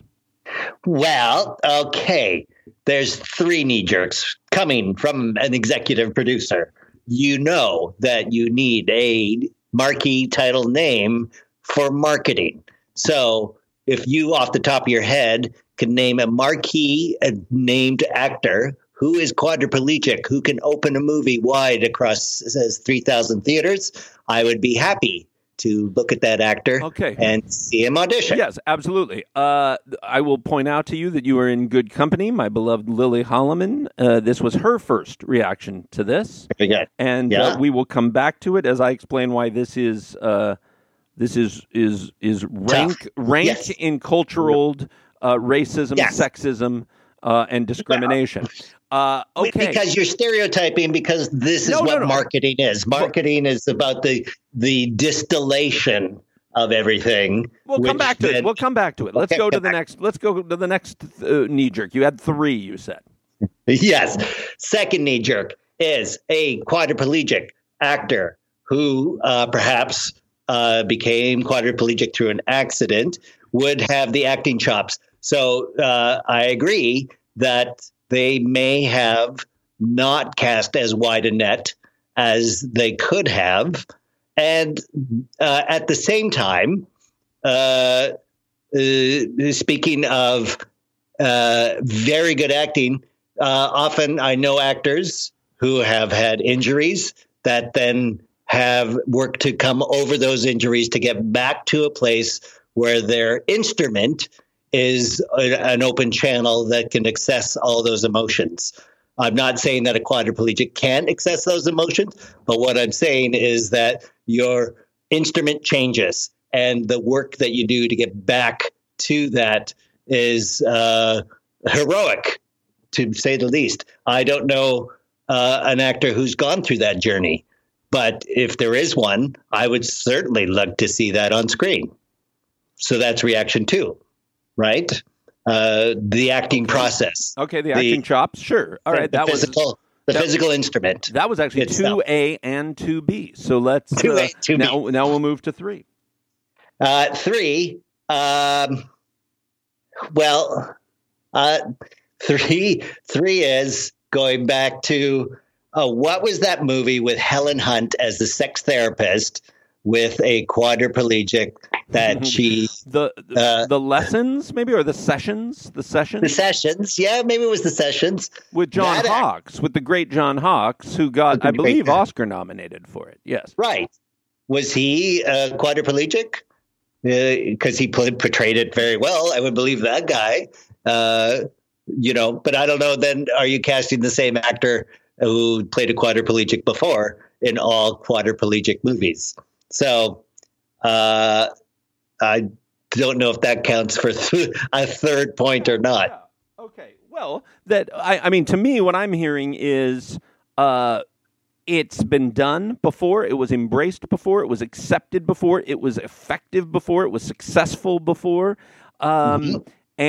Speaker 5: Well, okay. There's three knee-jerks coming from an executive producer. You know that you need a marquee title name for marketing. So if you, off the top of your head, can name a marquee a named actor who is quadriplegic, who can open a movie wide across says three thousand theaters, I would be happy to look at that actor
Speaker 1: okay.
Speaker 5: and see him audition.
Speaker 1: Yes, absolutely. Uh, I will point out to you that you are in good company. My beloved Lily Holloman, uh, this was her first reaction to this.
Speaker 5: Very good.
Speaker 1: And
Speaker 5: yeah.
Speaker 1: uh, we will come back to it as I explain why this is uh, this is is is rank
Speaker 5: Tough.
Speaker 1: rank
Speaker 5: yes.
Speaker 1: in cultural uh, racism,
Speaker 5: yes.
Speaker 1: sexism, uh, and discrimination. Uh, okay,
Speaker 5: because you're stereotyping. Because this is
Speaker 1: no,
Speaker 5: what
Speaker 1: no, no.
Speaker 5: marketing is. Marketing but, is about the the distillation of everything.
Speaker 1: We'll come back to
Speaker 5: then,
Speaker 1: it. We'll come back to it. Let's
Speaker 5: okay,
Speaker 1: go to the
Speaker 5: back.
Speaker 1: next. Let's go to the next uh, knee jerk. You had three. You said
Speaker 5: yes. Second knee jerk is a quadriplegic actor who uh, perhaps uh, became quadriplegic through an accident. Would have the acting chops. So uh, I agree that they may have not cast as wide a net as they could have. And uh, at the same time, uh, uh, speaking of uh, very good acting, uh, often I know actors who have had injuries that then have worked to come over those injuries to get back to a place where their instrument is an open channel that can access all those emotions. I'm not saying that a quadriplegic can't access those emotions, but what I'm saying is that your instrument changes and the work that you do to get back to that is uh, heroic, to say the least. I don't know uh, an actor who's gone through that journey, but if there is one, I would certainly love to see that on screen. So that's reaction two. right? Uh, the acting
Speaker 1: okay.
Speaker 5: process.
Speaker 1: Okay, the acting the, chops, sure. All right,
Speaker 5: the
Speaker 1: that
Speaker 5: physical,
Speaker 1: was
Speaker 5: the
Speaker 1: that,
Speaker 5: physical instrument.
Speaker 1: That was actually two A and two B. So let's
Speaker 5: two A,
Speaker 1: uh,
Speaker 5: two B.
Speaker 1: now now we'll move to three.
Speaker 5: Uh, three. Um, well, uh, three. Three is going back to uh, what was that movie with Helen Hunt as the sex therapist with a quadriplegic that she
Speaker 1: the uh, the lessons maybe or the sessions the sessions
Speaker 5: the sessions yeah maybe it was the sessions
Speaker 1: with John that Hawkes act- with the great John Hawkes who got I believe Oscar nominated for it. Yes,
Speaker 5: right. Was he uh, quadriplegic? Because uh, he played, portrayed it very well. I would believe that guy. Uh, you know, but I don't know. Then are you casting the same actor who played a quadriplegic before in all quadriplegic movies? So uh, I don't know if that counts for th- a third point or not.
Speaker 1: Yeah. Okay. Well, that I, I mean, to me, what I'm hearing is uh, it's been done before. It was embraced before. It was accepted before. It was effective before. It was successful before. Um, mm-hmm.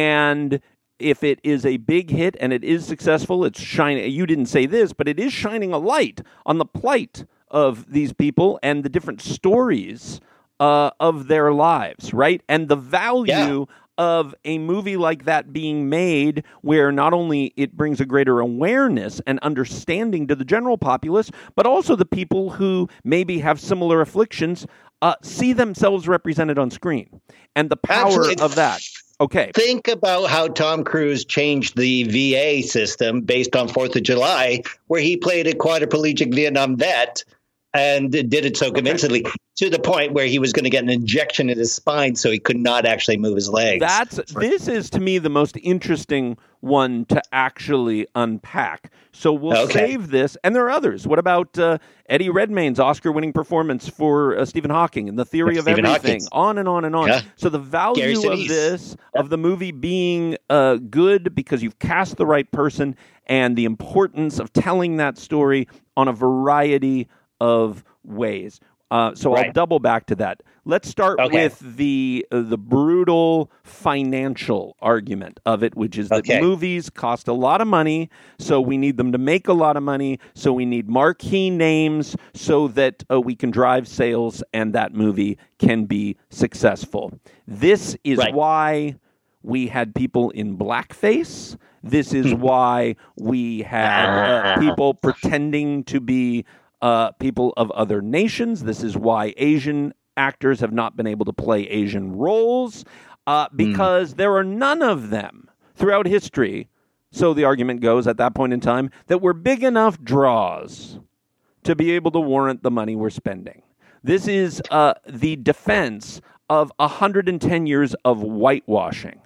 Speaker 1: And if it is a big hit and it is successful, it's shining. You didn't say this, but it is shining a light on the plight of these people and the different stories uh, of their lives, right? And the value yeah. of a movie like that being made where not only it brings a greater awareness and understanding to the general populace, but also the people who maybe have similar afflictions uh, see themselves represented on screen. And the power Absolutely. Of that. Okay.
Speaker 5: Think about how Tom Cruise changed the V A system based on fourth of July, where he played a quadriplegic Vietnam vet and did it so convincingly okay. to the point where he was going to get an injection in his spine so he could not actually move his legs.
Speaker 1: That's This is, to me, the most interesting one to actually unpack. So we'll okay. save this. And there are others. What about uh, Eddie Redmayne's Oscar-winning performance for uh, Stephen Hawking and The Theory That's of
Speaker 5: Stephen
Speaker 1: Everything?
Speaker 5: Hawkins.
Speaker 1: On and on and on.
Speaker 5: Yeah.
Speaker 1: So the value of this, yeah. of the movie being uh, good because you've cast the right person, and the importance of telling that story on a variety of ways. Uh, so right. I'll double back to that. Let's start okay. with the uh, the brutal financial argument of it, which is that
Speaker 5: okay.
Speaker 1: movies cost a lot of money, so we need them to make a lot of money, so we need marquee names so that uh, we can drive sales and that movie can be successful. This is right. why we had people in blackface. This is why we had uh, people pretending to be Uh, people of other nations. This is why Asian actors have not been able to play Asian roles, uh, because mm. there are none of them throughout history, so the argument goes at that point in time, that were big enough draws to be able to warrant the money we're spending. This is uh, the defense of one hundred ten years of whitewashing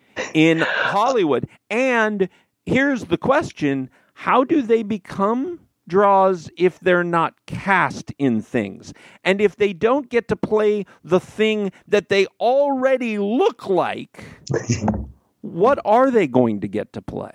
Speaker 1: in Hollywood. And here's the question, how do they become draws if they're not cast in things? And if they don't get to play the thing that they already look like, what are they going to get to play?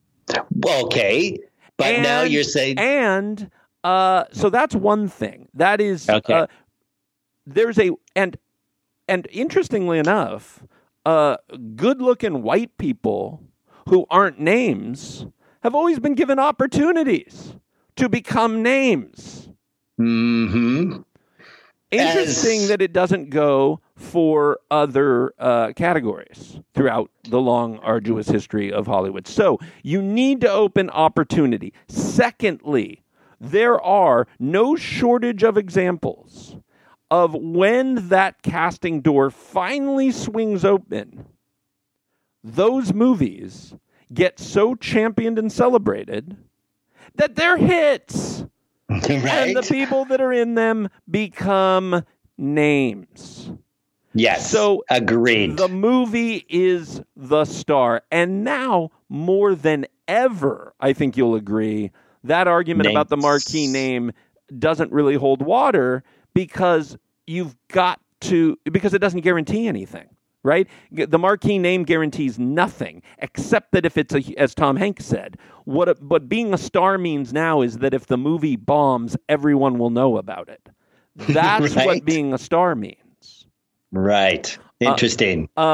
Speaker 5: Okay, but
Speaker 1: and,
Speaker 5: now you're saying...
Speaker 1: And uh, so that's one thing. That is...
Speaker 5: Okay.
Speaker 1: Uh, there's a... And, and interestingly enough, uh, good-looking white people who aren't names have always been given opportunities to become names.
Speaker 5: Mm-hmm.
Speaker 1: Interesting As... that it doesn't go for other uh, categories throughout the long, arduous history of Hollywood. So you need to open opportunity. Secondly, there are no shortage of examples of when that casting door finally swings open, those movies get so championed and celebrated that they're hits.
Speaker 5: Right.
Speaker 1: And the people that are in them become names.
Speaker 5: Yes,
Speaker 1: so
Speaker 5: agreed.
Speaker 1: The movie is the star. And now, more than ever, I think you'll agree, that argument Names. about the marquee name doesn't really hold water because you've got to, because it doesn't guarantee anything. Right? The marquee name guarantees nothing, except that if it's, a, as Tom Hanks said, what a, but being a star means now is that if the movie bombs, everyone will know about it. That's
Speaker 5: right.
Speaker 1: what being a star means.
Speaker 5: Right. Interesting.
Speaker 1: Uh, um,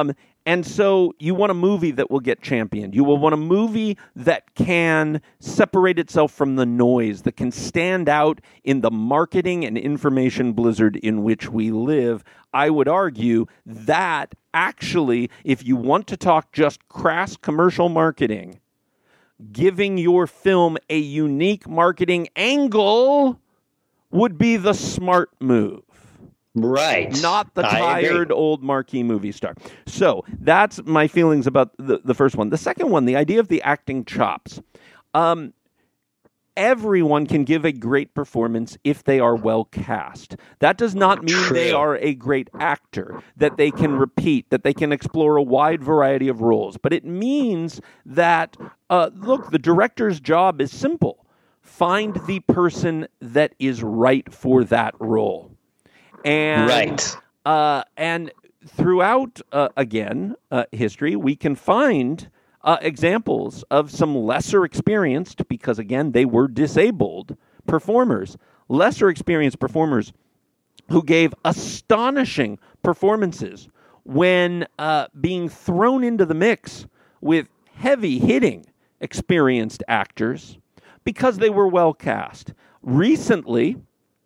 Speaker 1: And so you want a movie that will get championed. You will want a movie that can separate itself from the noise, that can stand out in the marketing and information blizzard in which we live. I would argue that actually, if you want to talk just crass commercial marketing, giving your film a unique marketing angle would be the smart move.
Speaker 5: Right.
Speaker 1: Not the
Speaker 5: I
Speaker 1: tired
Speaker 5: agree.
Speaker 1: old marquee movie star. So that's my feelings about the, the first one. The second one, the idea of the acting chops. Um, everyone can give a great performance if they are well cast. That does not mean
Speaker 5: True.
Speaker 1: they are a great actor, that they can repeat, that they can explore a wide variety of roles. But it means that, uh, look, the director's job is simple. Find the person that is right for that role. And,
Speaker 5: Right.
Speaker 1: Uh, and throughout, uh, again, uh, history, we can find uh, examples of some lesser experienced, because, again, they were disabled performers, lesser experienced performers who gave astonishing performances when uh, being thrown into the mix with heavy-hitting experienced actors because they were well cast. Recently,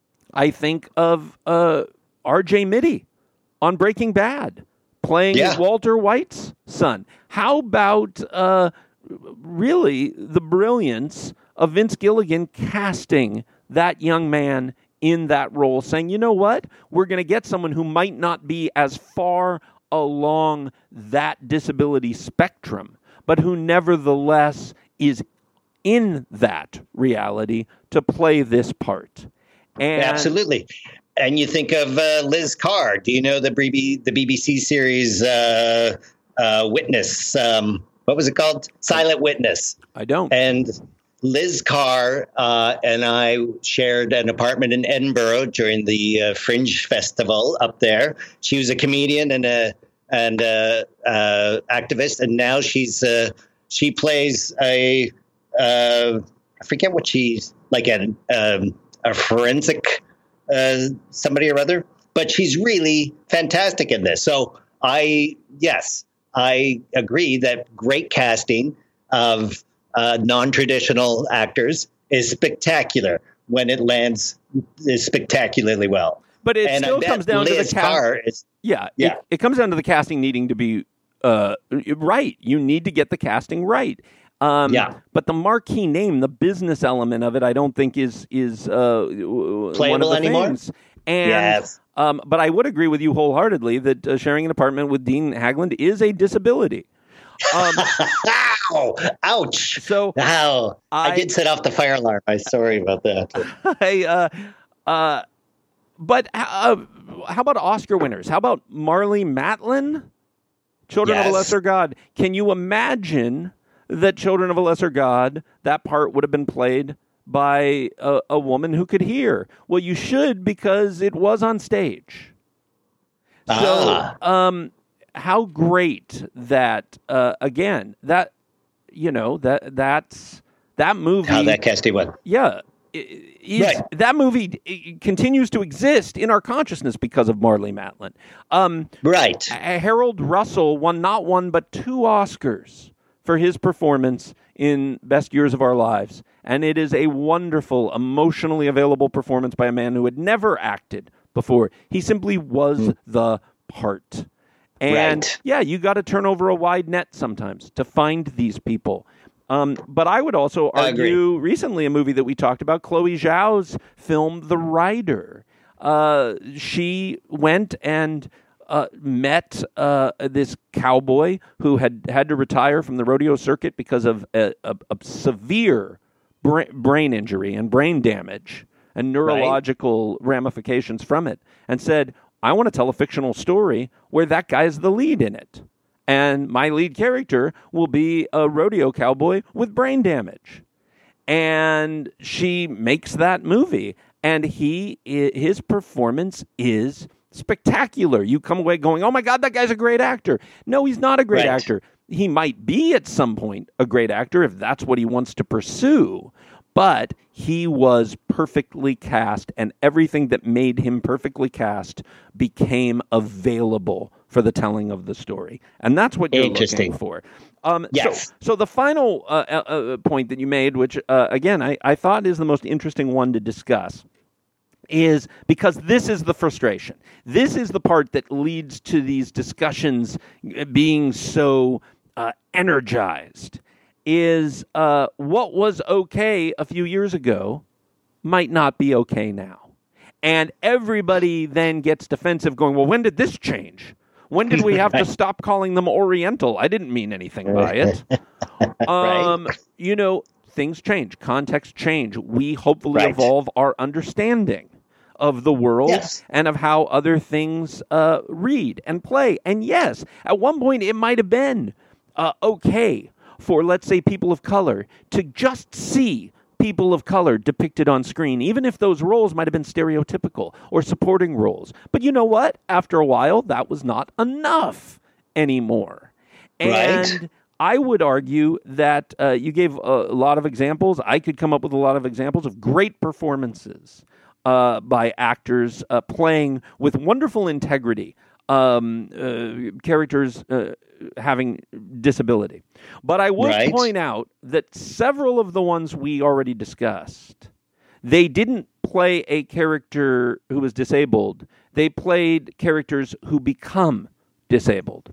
Speaker 1: I think of uh, R J Mitty on Breaking Bad, playing
Speaker 5: Yeah.
Speaker 1: Walter White's son. How about uh, really the brilliance of Vince Gilligan casting that young man in that role, saying, you know what, we're going to get someone who might not be as far along that disability spectrum, but who nevertheless is in that reality to play this part. And
Speaker 5: Absolutely. And you think of uh, Liz Carr. Do you know the B B, the B B C series uh, uh, Witness? Um, what was it called? Silent Witness.
Speaker 1: I don't.
Speaker 5: And Liz Carr uh, and I shared an apartment in Edinburgh during the uh, Fringe Festival up there. She was a comedian and a and a, uh, activist, and now she's uh, she plays a uh, I forget what she's like an um, a forensic uh, somebody or other, but she's really fantastic in this. So I yes, I agree that great casting of uh, non-traditional actors is spectacular when it lands spectacularly well.
Speaker 1: But it
Speaker 5: And I
Speaker 1: still
Speaker 5: bet
Speaker 1: comes down
Speaker 5: Liz
Speaker 1: to the cast.
Speaker 5: Carr is
Speaker 1: Yeah,
Speaker 5: Yeah.
Speaker 1: It, it comes down to the casting needing to be uh, right. You need to get the casting right. Um,
Speaker 5: Yeah.
Speaker 1: But the marquee name, the business element of it, I don't think is is uh, one of
Speaker 5: Playable
Speaker 1: the
Speaker 5: anymore?
Speaker 1: things. And,
Speaker 5: Yes.
Speaker 1: um, but I would agree with you wholeheartedly that uh, sharing an apartment with Dean Haglund is a disability. Um,
Speaker 5: Ow! Ouch!
Speaker 1: so
Speaker 5: Ow! I,
Speaker 1: I-
Speaker 5: did set off the fire alarm. I'm sorry about that.
Speaker 1: I, uh, uh, but uh, how about Oscar winners? How about Marlee Matlin? Children of a
Speaker 5: Yes.
Speaker 1: Lesser God. Can you imagine that Children of a Lesser God, that part would have been played by a, a woman who could hear? Well, you should, because it was on stage. So,
Speaker 5: Ah.
Speaker 1: um, how great that, uh, again, that, you know, that that's, that movie.
Speaker 5: How that casting went.
Speaker 1: Yeah. i- Is,
Speaker 5: Right.
Speaker 1: That movie i- continues to exist in our consciousness because of Marlee Matlin. Um,
Speaker 5: Right.
Speaker 1: uh, Harold Russell won not one but two Oscars for his performance in Best Years of Our Lives. And it is a wonderful, emotionally available performance by a man who had never acted before. He simply was the part. And
Speaker 5: Right.
Speaker 1: yeah, you got to turn over a wide net sometimes to find these people. Um, but I would also
Speaker 5: I agree.
Speaker 1: argue recently a movie that we talked about, Chloe Zhao's film, The Rider. Uh, she went and uh, met uh, this cowboy who had had to retire from the rodeo circuit because of a, a, a severe bra- brain injury and brain damage and neurological ramifications from it, and said, I want to tell a fictional story where that guy is the lead in it. And my lead character will be a rodeo cowboy with brain damage. And she makes that movie. And he, i- his performance is spectacular. You come away going, oh my God, that guy's a great actor. No, he's not a great
Speaker 5: Right.
Speaker 1: actor. He might be at some point a great actor if that's what he wants to pursue. But he was perfectly cast, and everything that made him perfectly cast became available for the telling of the story. And that's what you're
Speaker 5: Interesting.
Speaker 1: looking for. Um,
Speaker 5: Yes.
Speaker 1: So, so the final uh, uh, point that you made, which, uh, again, I, I thought is the most interesting one to discuss, is because this is the frustration. This is the part that leads to these discussions being so uh, energized, is uh, what was okay a few years ago might not be okay now. And everybody then gets defensive going, well, when did this change? When did we have to stop calling them Oriental? I didn't mean anything by it. Um,
Speaker 5: Right.
Speaker 1: You know, things change. Context change. We hopefully
Speaker 5: Right.
Speaker 1: evolve our understanding of the world
Speaker 5: Yes.
Speaker 1: and of how other things uh, read and play. And yes, at one point it might have been uh, okay for, let's say, people of color to just see people of color depicted on screen, even if those roles might have been stereotypical or supporting roles. But you know what? After a while, that was not enough anymore.
Speaker 5: Right.
Speaker 1: And I would argue that uh, you gave a, a lot of examples. I could come up with a lot of examples of great performances uh, by actors uh, playing with wonderful integrity, um, uh, characters uh, having disability. But I would
Speaker 5: Right.
Speaker 1: point out that several of the ones we already discussed, they didn't play a character who was disabled. They played characters who become disabled.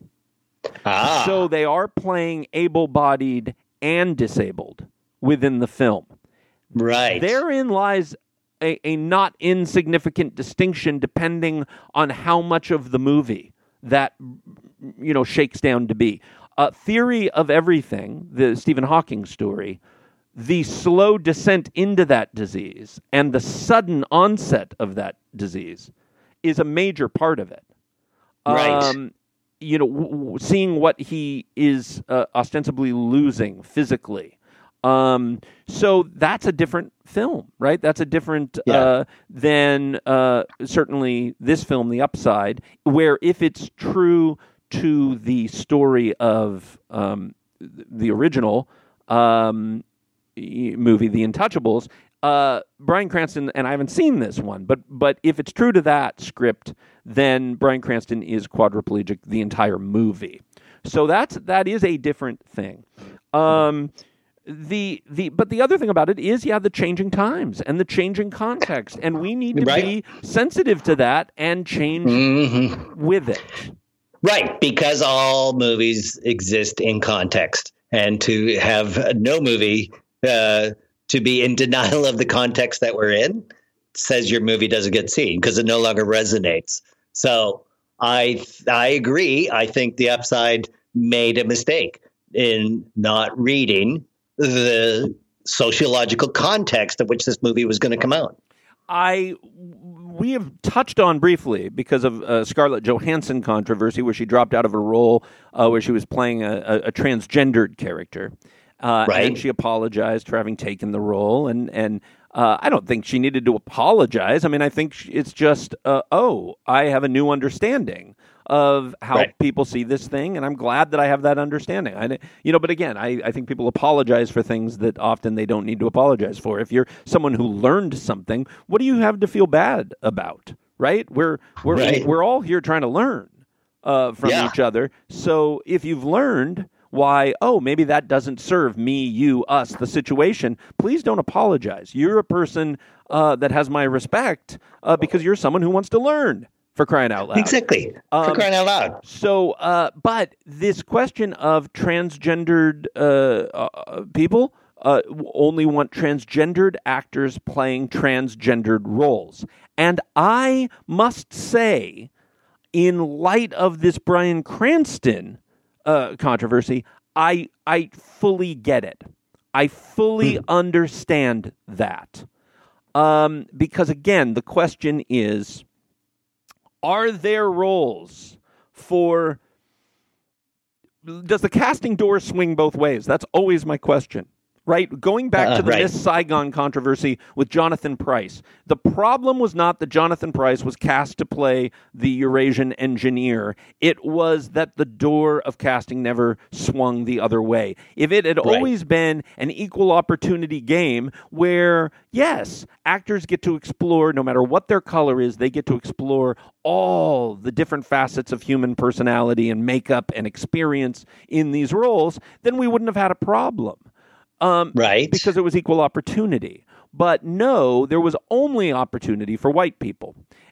Speaker 5: Ah,
Speaker 1: So they are playing able-bodied and disabled within the film.
Speaker 5: right.
Speaker 1: Therein lies a, a not insignificant distinction depending on how much of the movie that, you know, shakes down to be. Uh, Theory of Everything, the Stephen Hawking story, the slow descent into that disease and the sudden onset of that disease is a major part of it.
Speaker 5: Right.
Speaker 1: Um, you know, w- w- seeing what he is uh, ostensibly losing physically. Um, so that's a different film, right? That's a different
Speaker 5: Yeah.
Speaker 1: uh, than uh, certainly this film, The Upside, where if it's true to the story of um, the original um, y- movie, The Untouchables, uh, Bryan Cranston, and I haven't seen this one, but but if it's true to that script, then Bryan Cranston is quadriplegic the entire movie. So that's that is a different thing. Um, the the but the other thing about it is, yeah, the changing times and the changing context, and we need to
Speaker 5: Right.
Speaker 1: be sensitive to that and change
Speaker 5: Mhm.
Speaker 1: with it.
Speaker 5: Right, because all movies exist in context, and to have no movie uh, to be in denial of the context that we're in says your movie doesn't get seen because it no longer resonates. So I I agree. I think The Upside made a mistake in not reading the sociological context of which this movie was going to come out.
Speaker 1: I we have touched on briefly because of uh, Scarlett Johansson controversy, where she dropped out of a role uh, where she was playing a, a, a transgendered character, uh,
Speaker 5: Right.
Speaker 1: and she apologized for having taken the role, and and uh, I don't think she needed to apologize. I mean, I think sh- it's just uh, oh, I have a new understanding of how
Speaker 5: Right.
Speaker 1: people see this thing, and I'm glad that I have that understanding. I, you know, but again, I, I think people apologize for things that often they don't need to apologize for. If you're someone who learned something, what do you have to feel bad about, right? We're we're
Speaker 5: Right.
Speaker 1: we're all here trying to learn uh, from
Speaker 5: Yeah.
Speaker 1: each other. So if you've learned why, oh, maybe that doesn't serve me, you, us, the situation, please don't apologize. You're a person uh, that has my respect uh, because you're someone who wants to learn. For crying out loud.
Speaker 5: Exactly. For
Speaker 1: Um,
Speaker 5: crying out loud.
Speaker 1: So, uh, but this question of transgendered uh, uh, people uh, only want transgendered actors playing transgendered roles. And I must say, in light of this Bryan Cranston uh, controversy, I I fully get it. I fully
Speaker 5: Hmm.
Speaker 1: understand that. Um, because again, the question is, are there roles for... Does the casting door swing both ways? That's always my question, right? Going back
Speaker 5: Uh,
Speaker 1: to the
Speaker 5: right.
Speaker 1: Miss Saigon controversy with Jonathan Pryce, the problem was not that Jonathan Pryce was cast to play the Eurasian engineer. It was that the door of casting never swung the other way. If it had
Speaker 5: Right.
Speaker 1: always been an equal opportunity game where, yes, actors get to explore, no matter what their color is, they get to explore all the different facets of human personality and makeup and experience in these roles, then we wouldn't have had a problem. Um,
Speaker 5: Right.
Speaker 1: Because it was equal opportunity. But no, there was only opportunity for white people.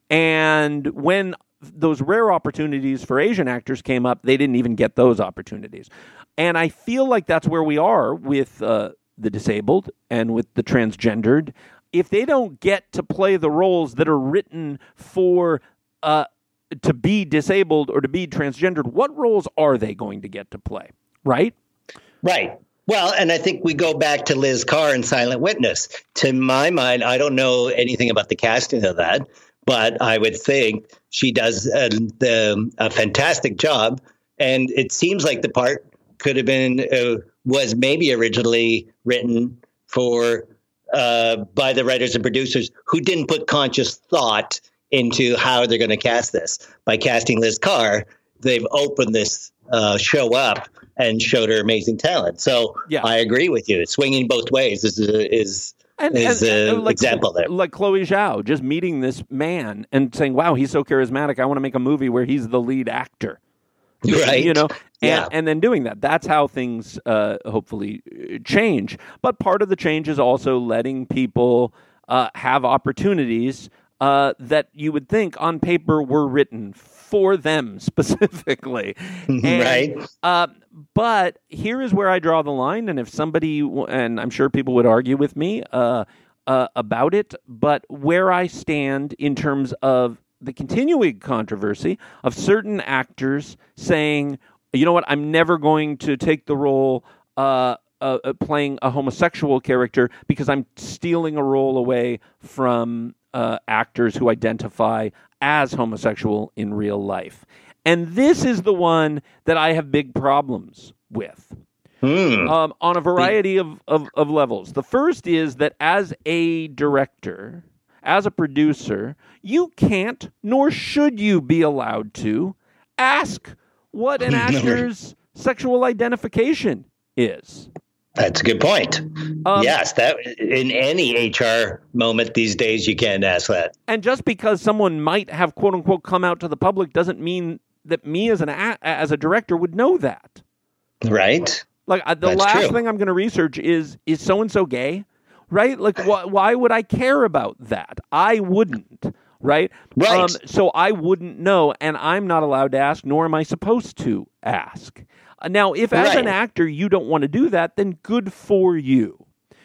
Speaker 1: And when those rare opportunities for Asian actors came up, they didn't even get those opportunities. And I feel like that's where we are with uh, the disabled and with the transgendered. If they don't get to play the roles that are written for uh, to be disabled or to be transgendered, what roles are they going to get to play? Right?
Speaker 5: Right. Well, and I think we go back to Liz Carr in Silent Witness. To my mind, I don't know anything about the casting of that, but I would think she does a, the, a fantastic job. And it seems like the part could have been, uh, was maybe originally written for, uh, by the writers and producers who didn't put conscious thought into how they're going to cast this. By casting Liz Carr, they've opened this uh, show up and showed her amazing talent. So
Speaker 1: Yeah.
Speaker 5: I agree with you. Swinging both ways is is
Speaker 1: And,
Speaker 5: is
Speaker 1: and-
Speaker 5: an
Speaker 1: and like,
Speaker 5: example there.
Speaker 1: Like Chloe Zhao, just meeting this man and saying, wow, he's so charismatic. I want to make a movie where he's the lead actor.
Speaker 5: Right.
Speaker 1: You know, and,
Speaker 5: Yeah.
Speaker 1: and then doing that. That's how things uh, hopefully uh, change. But part of the change is also letting people uh, have opportunities uh, that you would think on paper were written for them specifically. And,
Speaker 5: Right.
Speaker 1: Uh, but here is where I draw the line. And if somebody, w- and I'm sure people would argue with me uh, uh, about it, but where I stand in terms of the continuing controversy of certain actors saying, you know what, I'm never going to take the role uh, uh, uh, playing a homosexual character because I'm stealing a role away from uh, actors who identify as homosexual in real life. And this is the one that I have big problems with.
Speaker 5: Hmm.
Speaker 1: Um, on a variety of, of, of levels. The first is that as a director, as a producer, you can't, nor should you be allowed to, ask what an actor's sexual identification is.
Speaker 5: That's a good point.
Speaker 1: Um,
Speaker 5: yes, that in any H R moment these days, you can't ask that.
Speaker 1: And just because someone might have, quote unquote, come out to the public doesn't mean that me as an a- as a director would know that.
Speaker 5: Right.
Speaker 1: Like uh, the
Speaker 5: That's
Speaker 1: last
Speaker 5: true.
Speaker 1: thing I'm going to research is is so and so gay, right? Like wh- why would I care about that? I wouldn't, right?
Speaker 5: Right.
Speaker 1: Um, so I wouldn't know, and I'm not allowed to ask, nor am I supposed to ask. Uh, now, if as
Speaker 5: Right.
Speaker 1: an actor you don't want to do that, then good for you.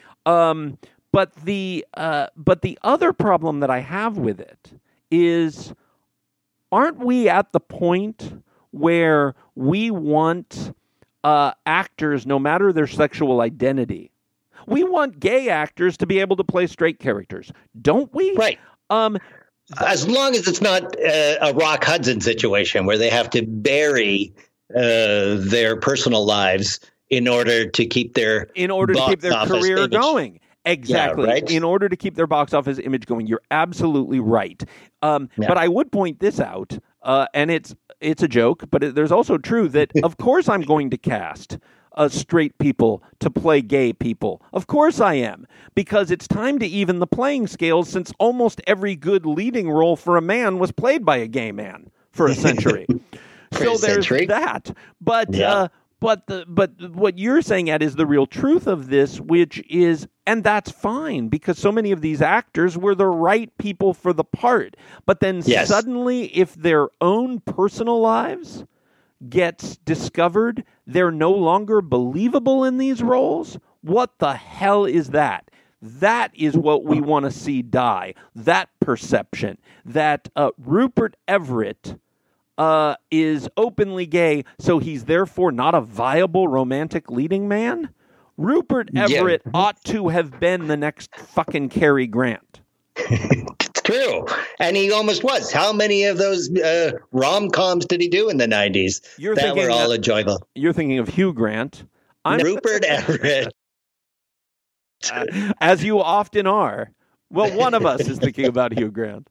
Speaker 1: Um, but the uh, but the other problem that I have with it is, aren't we at the point where we want uh, actors, no matter their sexual identity, we want gay actors to be able to play straight characters, don't we?
Speaker 5: Right.
Speaker 1: Um,
Speaker 5: As long as it's not uh, a Rock Hudson situation where they have to bury uh, their personal lives in order to keep their
Speaker 1: in order to
Speaker 5: box
Speaker 1: keep their
Speaker 5: office
Speaker 1: career
Speaker 5: image.
Speaker 1: going. Exactly.
Speaker 5: right.
Speaker 1: In order to keep their box office image going. You're absolutely right. Um,
Speaker 5: Yeah.
Speaker 1: But I would point this out, uh, and it's it's a joke, but it, there's also true that, of course, I'm going to cast uh, straight people to play gay people. Of course I am, because it's time to even the playing scales, since almost every good leading role for a man was played by a gay man for a century.
Speaker 5: For
Speaker 1: so
Speaker 5: a
Speaker 1: there's
Speaker 5: century.
Speaker 1: that. But
Speaker 5: Yeah.
Speaker 1: uh, but the but what you're saying, Ed, is the real truth of this, which is, and that's fine, because so many of these actors were the right people for the part. But then
Speaker 5: Yes.
Speaker 1: suddenly, if their own personal lives gets discovered, they're no longer believable in these roles. What the hell is that? That is what we want to see die. That perception that uh, Rupert Everett uh, is openly gay, so he's therefore not a viable romantic leading man. Rupert
Speaker 5: Yeah.
Speaker 1: Everett ought to have been the next fucking Cary Grant.
Speaker 5: It's true. And he almost was. How many of those uh, rom-coms did he do in the nineties
Speaker 1: You're
Speaker 5: that
Speaker 1: thinking
Speaker 5: were all
Speaker 1: that-
Speaker 5: enjoyable?
Speaker 1: You're thinking of Hugh Grant. I'm
Speaker 5: Rupert Everett.
Speaker 1: uh, as you often are. Well, one of us is thinking about Hugh Grant.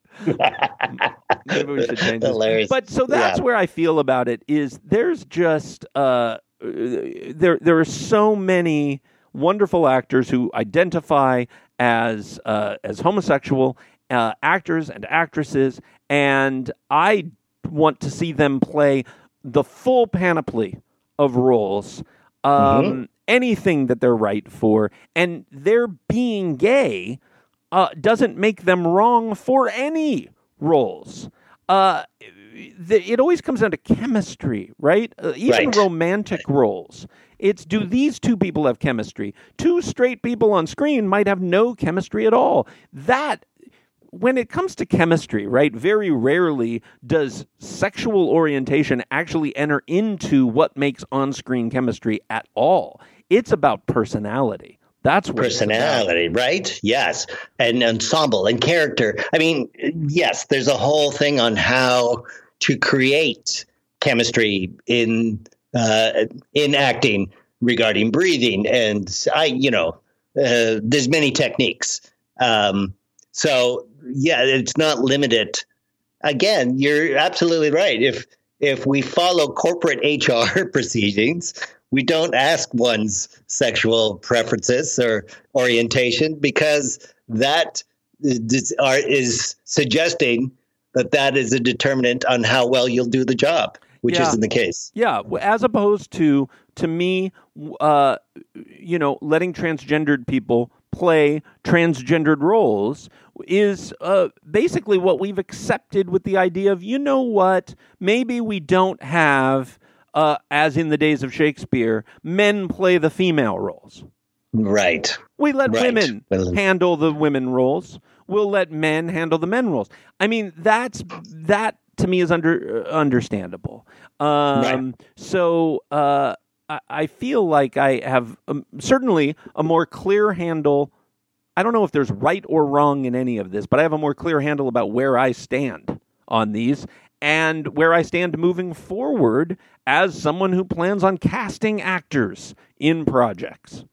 Speaker 1: Maybe we should change this. But so that's yeah. where I feel about it is there's just uh, there there are so many wonderful actors who identify as uh, as homosexual uh, actors and actresses, and I want to see them play the full panoply of roles, um, mm-hmm. anything that they're right for, and their being gay uh, doesn't make them wrong for any roles. Uh, the, it always comes down to chemistry, right? Uh, even right. romantic roles. It's, do these two people have chemistry? Two straight people on screen might have no chemistry at all. That, when it comes to chemistry, right, very rarely does sexual orientation actually enter into what makes on-screen chemistry at all. It's about personality. That's what
Speaker 5: personality, right? Yes. And ensemble and character. I mean, yes, there's a whole thing on how to create chemistry in uh, in acting regarding breathing. And I, you know, uh, there's many techniques. Um, so, yeah, it's not limited. Again, you're absolutely right. If if we follow corporate H R proceedings, we don't ask one's sexual preferences or orientation because that is, are, is suggesting that that is a determinant on how well you'll do the job, which yeah. isn't the case.
Speaker 1: Yeah, as opposed to, to me, uh, you know, letting transgendered people play transgendered roles is uh, basically what we've accepted with the idea of, you know what, maybe we don't have... Uh, as in the days of Shakespeare, men play the female roles.
Speaker 5: Right.
Speaker 1: We let
Speaker 5: right.
Speaker 1: women well, handle the women roles. We'll let men handle the men roles. I mean, that's that to me is under uh, understandable. Um, right. So uh, I, I feel like I have um, certainly a more clear handle. I don't know if there's right or wrong in any of this, but I have a more clear handle about where I stand on these. And where I stand moving forward as someone who plans on casting actors in projects.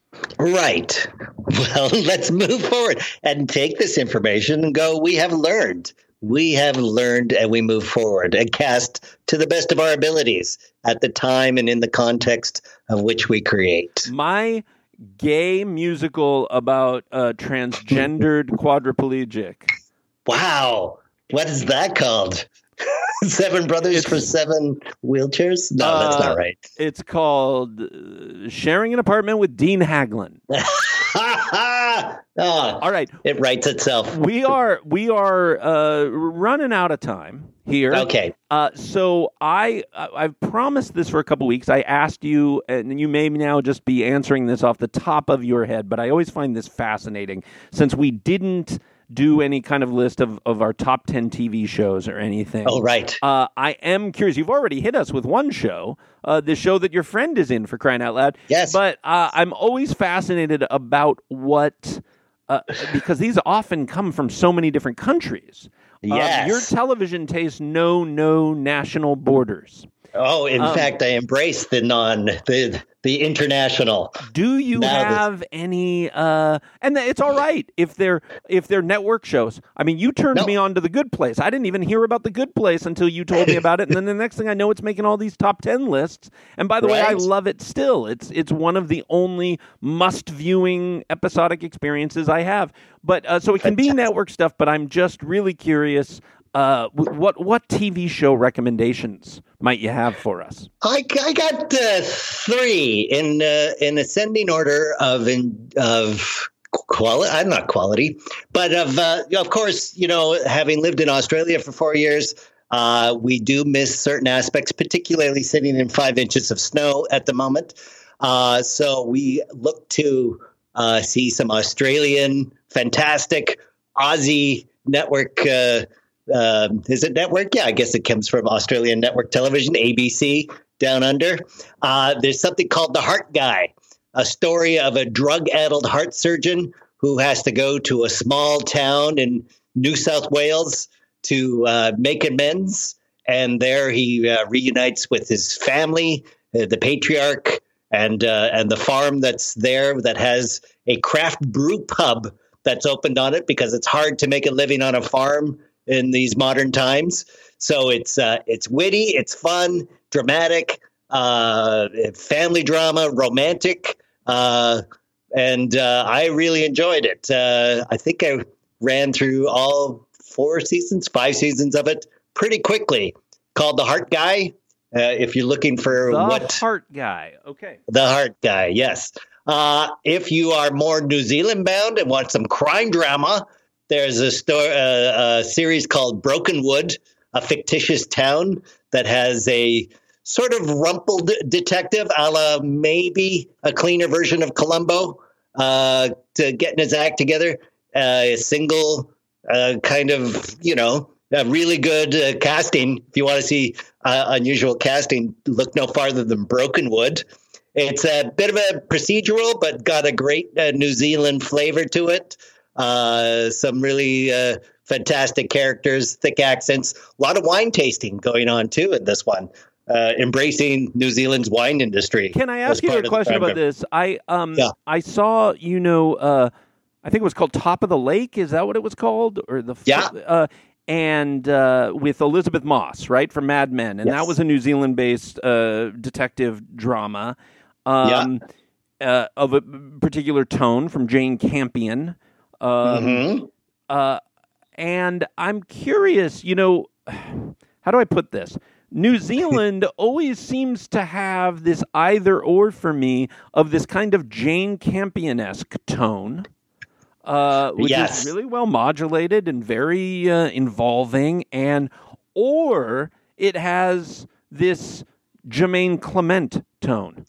Speaker 5: Right. Well, let's move forward and take this information and go, we have learned. We have learned and we move forward and cast to the best of our abilities at the time and in the context of which we create.
Speaker 1: My gay musical about a transgendered quadriplegic.
Speaker 5: Wow. What is that called? Seven Brothers it's, for Seven Wheelchairs? No, uh, that's not right.
Speaker 1: It's called uh, Sharing an Apartment with Dean Haglund.
Speaker 5: oh,
Speaker 1: All right.
Speaker 5: It writes itself.
Speaker 1: We are we are uh, running out of time here.
Speaker 5: Okay.
Speaker 1: Uh, so I I've promised this for a couple weeks. I asked you, and you may now just be answering this off the top of your head, but I always find this fascinating since we didn't do any kind of list of, of our top ten T V shows or anything.
Speaker 5: Oh, right.
Speaker 1: Uh, I am curious. You've already hit us with one show, uh, the show that your friend is in, for crying out loud.
Speaker 5: Yes.
Speaker 1: But uh, I'm always fascinated about what, uh, because these often come from so many different countries.
Speaker 5: Yes.
Speaker 1: Um, your television tastes know no national borders.
Speaker 5: Oh, in um, fact, I embrace the non, the the international.
Speaker 1: Do you now have this... any? Uh, and it's all right if they're if they're network shows. I mean, you turned no. me on to The Good Place. I didn't even hear about The Good Place until you told me about it, and then the next thing I know, it's making all these top ten lists. And by the right. way, I love it still. It's it's one of the only must viewing episodic experiences I have. But uh, so it can Fantastic. be network stuff. But I'm just really curious. Uh, what what T V show recommendations might you have for us?
Speaker 5: I, I got uh, three in uh, in ascending order of in, of quality. I'm not quality, but of uh, of course, you know, having lived in Australia for four years, uh, we do miss certain aspects, particularly sitting in five inches of snow at the moment. Uh, so we look to uh, see some Australian, fantastic Aussie network. Uh, Uh, is it network? Yeah, I guess it comes from Australian network television, A B C, down under. Uh, there's something called The Heart Guy, a story of a drug-addled heart surgeon who has to go to a small town in New South Wales to uh, make amends. And there he uh, reunites with his family, uh, the patriarch, and uh, and the farm that's there that has a craft brew pub that's opened on it because it's hard to make a living on a farm in these modern times. So it's uh, it's witty, it's fun, dramatic, uh, family drama, romantic, uh, and uh, I really enjoyed it. Uh, I think I ran through all four seasons, five seasons of it pretty quickly. Called The Heart Guy. Uh, if you're looking for
Speaker 1: the
Speaker 5: what
Speaker 1: Heart Guy, okay,
Speaker 5: The Heart Guy, yes. Uh, if you are more New Zealand bound and want some crime drama, there's a, sto- uh, a series called Brokenwood, a fictitious town that has a sort of rumpled detective, a la maybe a cleaner version of Columbo, uh, to getting his act together. Uh, a single uh, kind of, you know, a really good uh, casting. If you want to see uh, unusual casting, look no farther than Brokenwood. It's a bit of a procedural, but got a great uh, New Zealand flavor to it. Uh, some really uh, fantastic characters, thick accents, a lot of wine tasting going on too in this one. Uh, embracing New Zealand's wine industry.
Speaker 1: Can I ask you a question about this? I um
Speaker 5: yeah.
Speaker 1: I saw, you know, uh, I think it was called Top of the Lake. Is that what it was called? Or the
Speaker 5: yeah.
Speaker 1: Uh, and uh, with Elizabeth Moss, right, from Mad Men, and
Speaker 5: yes.
Speaker 1: that was a New Zealand-based uh, detective drama um, yeah. uh, of a particular tone from Jane Campion. Um,
Speaker 5: mm-hmm.
Speaker 1: uh, and I'm curious, you know, how do I put this? New Zealand always seems to have this either or for me of this kind of Jane Campion-esque tone, uh, which
Speaker 5: yes.
Speaker 1: is really well modulated and very uh, involving, and or it has this Jermaine Clement tone.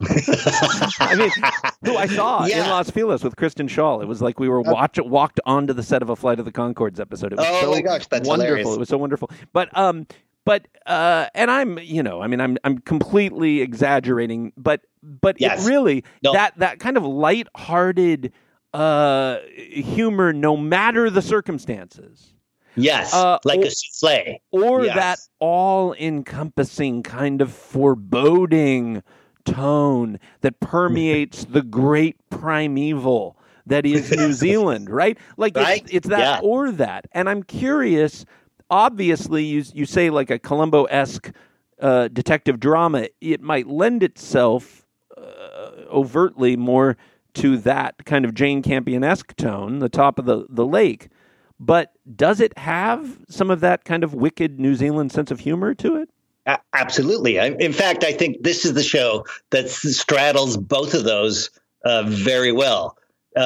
Speaker 1: I mean, who I saw
Speaker 5: yeah.
Speaker 1: in Los Feliz with Kristen Schaal. It was like we were watch walked onto the set of a Flight of the Conchords episode. It was
Speaker 5: oh
Speaker 1: so
Speaker 5: my gosh, that's
Speaker 1: wonderful.
Speaker 5: hilarious.
Speaker 1: It was so wonderful. But um, but uh, and I'm you know, I mean, I'm I'm completely exaggerating, but but
Speaker 5: yes.
Speaker 1: it really
Speaker 5: no.
Speaker 1: that that kind of lighthearted uh humor, no matter the circumstances.
Speaker 5: Yes,
Speaker 1: uh,
Speaker 5: like
Speaker 1: or,
Speaker 5: a souffle.
Speaker 1: Or
Speaker 5: yes.
Speaker 1: that all-encompassing kind of foreboding tone that permeates the great primeval that is New Zealand, right? Like
Speaker 5: right?
Speaker 1: it's, it's that
Speaker 5: yeah.
Speaker 1: or that. And I'm curious, obviously you you say like a Columbo-esque uh, detective drama, it might lend itself uh, overtly more to that kind of Jane Campion-esque tone, the Top of the, the Lake. But does it have some of that kind of wicked New Zealand sense of humor to it?
Speaker 5: A- absolutely. I, in fact, I think this is the show that straddles both of those uh, very well.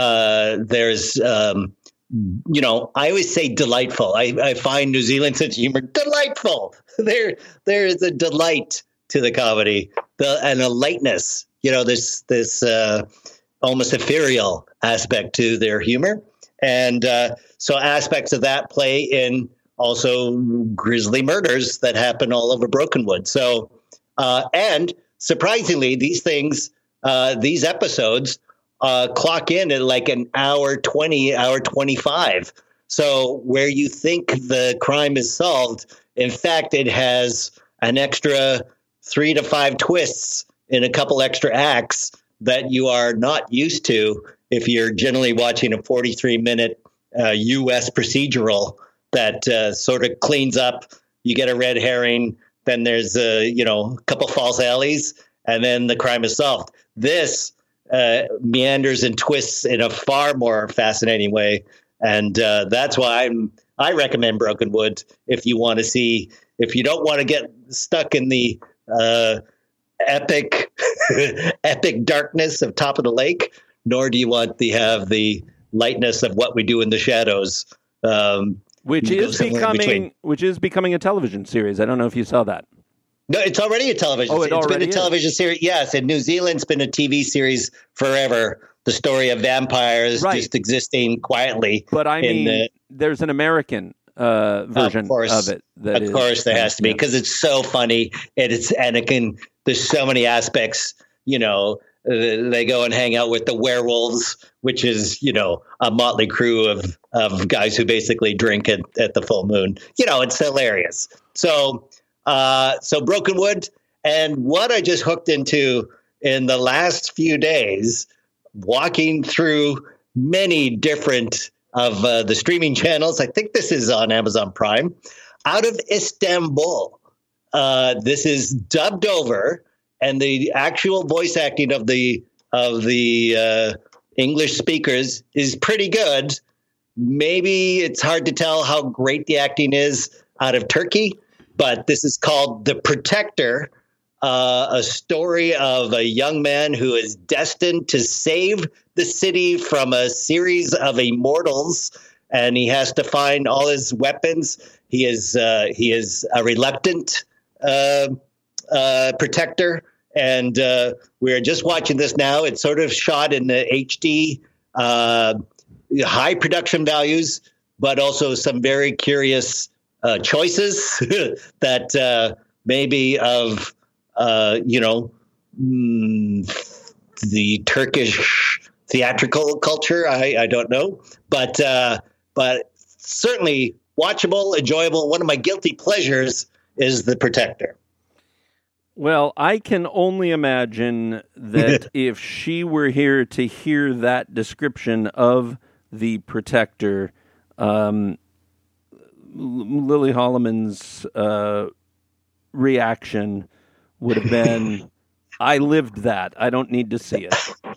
Speaker 5: Uh, there's, um, you know, I always say delightful. I, I find New Zealand sense of humor delightful. There, there is a delight to the comedy, the, and a lightness. You know, this this uh, almost ethereal aspect to their humor. And uh, so aspects of that play in also grisly murders that happen all over Brokenwood. So, uh, and surprisingly, these things, uh, these episodes uh, clock in at like an hour twenty, hour twenty-five. So where you think the crime is solved, in fact, it has an extra three to five twists in a couple extra acts that you are not used to if you're generally watching a forty-three minute uh, U S procedural that uh, sort of cleans up. You get a red herring, then there's a, you know, a couple false alleys, and then the crime is solved. This uh, meanders and twists in a far more fascinating way, and uh, that's why I'm I recommend Brokenwood if you want to see, if you don't want to get stuck in the uh, epic epic darkness of Top of the Lake, nor do you want to have the lightness of What We Do in the Shadows, um,
Speaker 1: which is becoming which is becoming a television series. I don't know if you saw that.
Speaker 5: No, it's already a television
Speaker 1: oh,
Speaker 5: series.
Speaker 1: It
Speaker 5: it's been a
Speaker 1: is.
Speaker 5: television series. Yes, in New Zealand, it's been a T V series forever. The story of vampires
Speaker 1: right.
Speaker 5: just existing quietly.
Speaker 1: But I mean,
Speaker 5: the,
Speaker 1: there's an American uh, version of,
Speaker 5: course,
Speaker 1: of it. That
Speaker 5: of
Speaker 1: is,
Speaker 5: course, there has to be, because it's so funny. And it's and it can. There's so many aspects. You know, uh, they go and hang out with the werewolves, which is, you know, a motley crew of of guys who basically drink at, at the full moon. You know, it's hilarious. So, uh, so Brokenwood, and what I just hooked into in the last few days, walking through many different of uh, the streaming channels. I think this is on Amazon Prime. Out of Istanbul. Uh, this is dubbed over, and the actual voice acting of the of the uh, English speakers is pretty good. Maybe it's hard to tell how great the acting is out of Turkey, but this is called The Protector, uh, a story of a young man who is destined to save the city from a series of immortals, and he has to find all his weapons. He is uh, he is a reluctant uh, uh, protector, and uh, we're just watching this now. It's sort of shot in the H D, uh, high production values, but also some very curious uh, choices that uh, maybe of uh, you know mm, the Turkish theatrical culture. I, I don't know, but uh, but certainly watchable, enjoyable. One of my guilty pleasures is The Protector.
Speaker 1: Well, I can only imagine that if she were here to hear that description of The Protector, um, Lily Holloman's uh, reaction would have been, I lived that. I don't need to see it.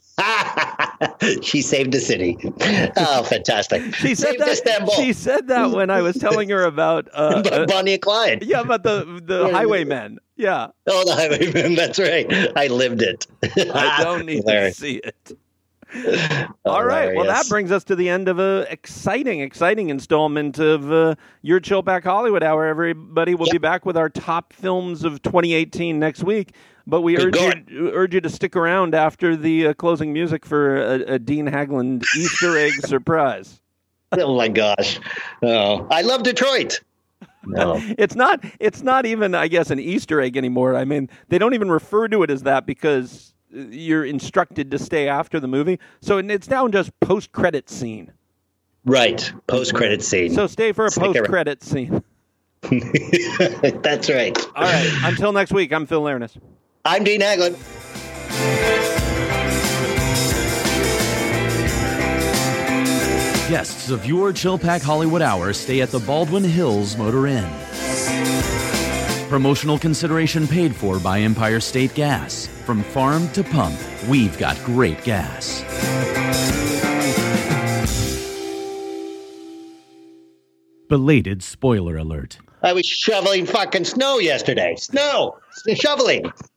Speaker 5: She saved the city. Oh, fantastic.
Speaker 1: She said
Speaker 5: saved
Speaker 1: that.
Speaker 5: Istanbul.
Speaker 1: She said that when I was telling her about uh, uh,
Speaker 5: Bonnie and Clyde.
Speaker 1: yeah, about the the
Speaker 5: Yeah.
Speaker 1: Highwaymen. Yeah,
Speaker 5: Oh, the Highwayman. That's right. I lived it.
Speaker 1: I don't need
Speaker 5: Hilarious.
Speaker 1: to see it. All right. Well, that
Speaker 5: Hilarious.
Speaker 1: brings us to the end of a exciting, exciting installment of uh, your Chill Back Hollywood Hour. Everybody, we'll
Speaker 5: Yep.
Speaker 1: be back with our top films of twenty eighteen next week. But we
Speaker 5: Good
Speaker 1: urge you, urge you to stick around after the uh, closing music for a, a Dean Haglund Easter egg surprise.
Speaker 5: Oh my gosh. Oh, I love Detroit. No.
Speaker 1: It's not. It's not even, I guess, an Easter egg anymore. I mean, they don't even refer to it as that because you're instructed to stay after the movie. So it's now just post-credit scene.
Speaker 5: Right. Post-credit scene.
Speaker 1: So stay for a
Speaker 5: Stick around.
Speaker 1: post-credit scene.
Speaker 5: That's right.
Speaker 1: All right. Until next week, I'm Phil Lernis.
Speaker 5: I'm Dean Haglund.
Speaker 2: Guests of your Chill Pack Hollywood Hour stay at the Baldwin Hills Motor Inn. Promotional consideration paid for by Empire State Gas. From farm to pump, we've got great gas. Belated spoiler alert.
Speaker 5: I was shoveling fucking snow yesterday. Snow. Shoveling.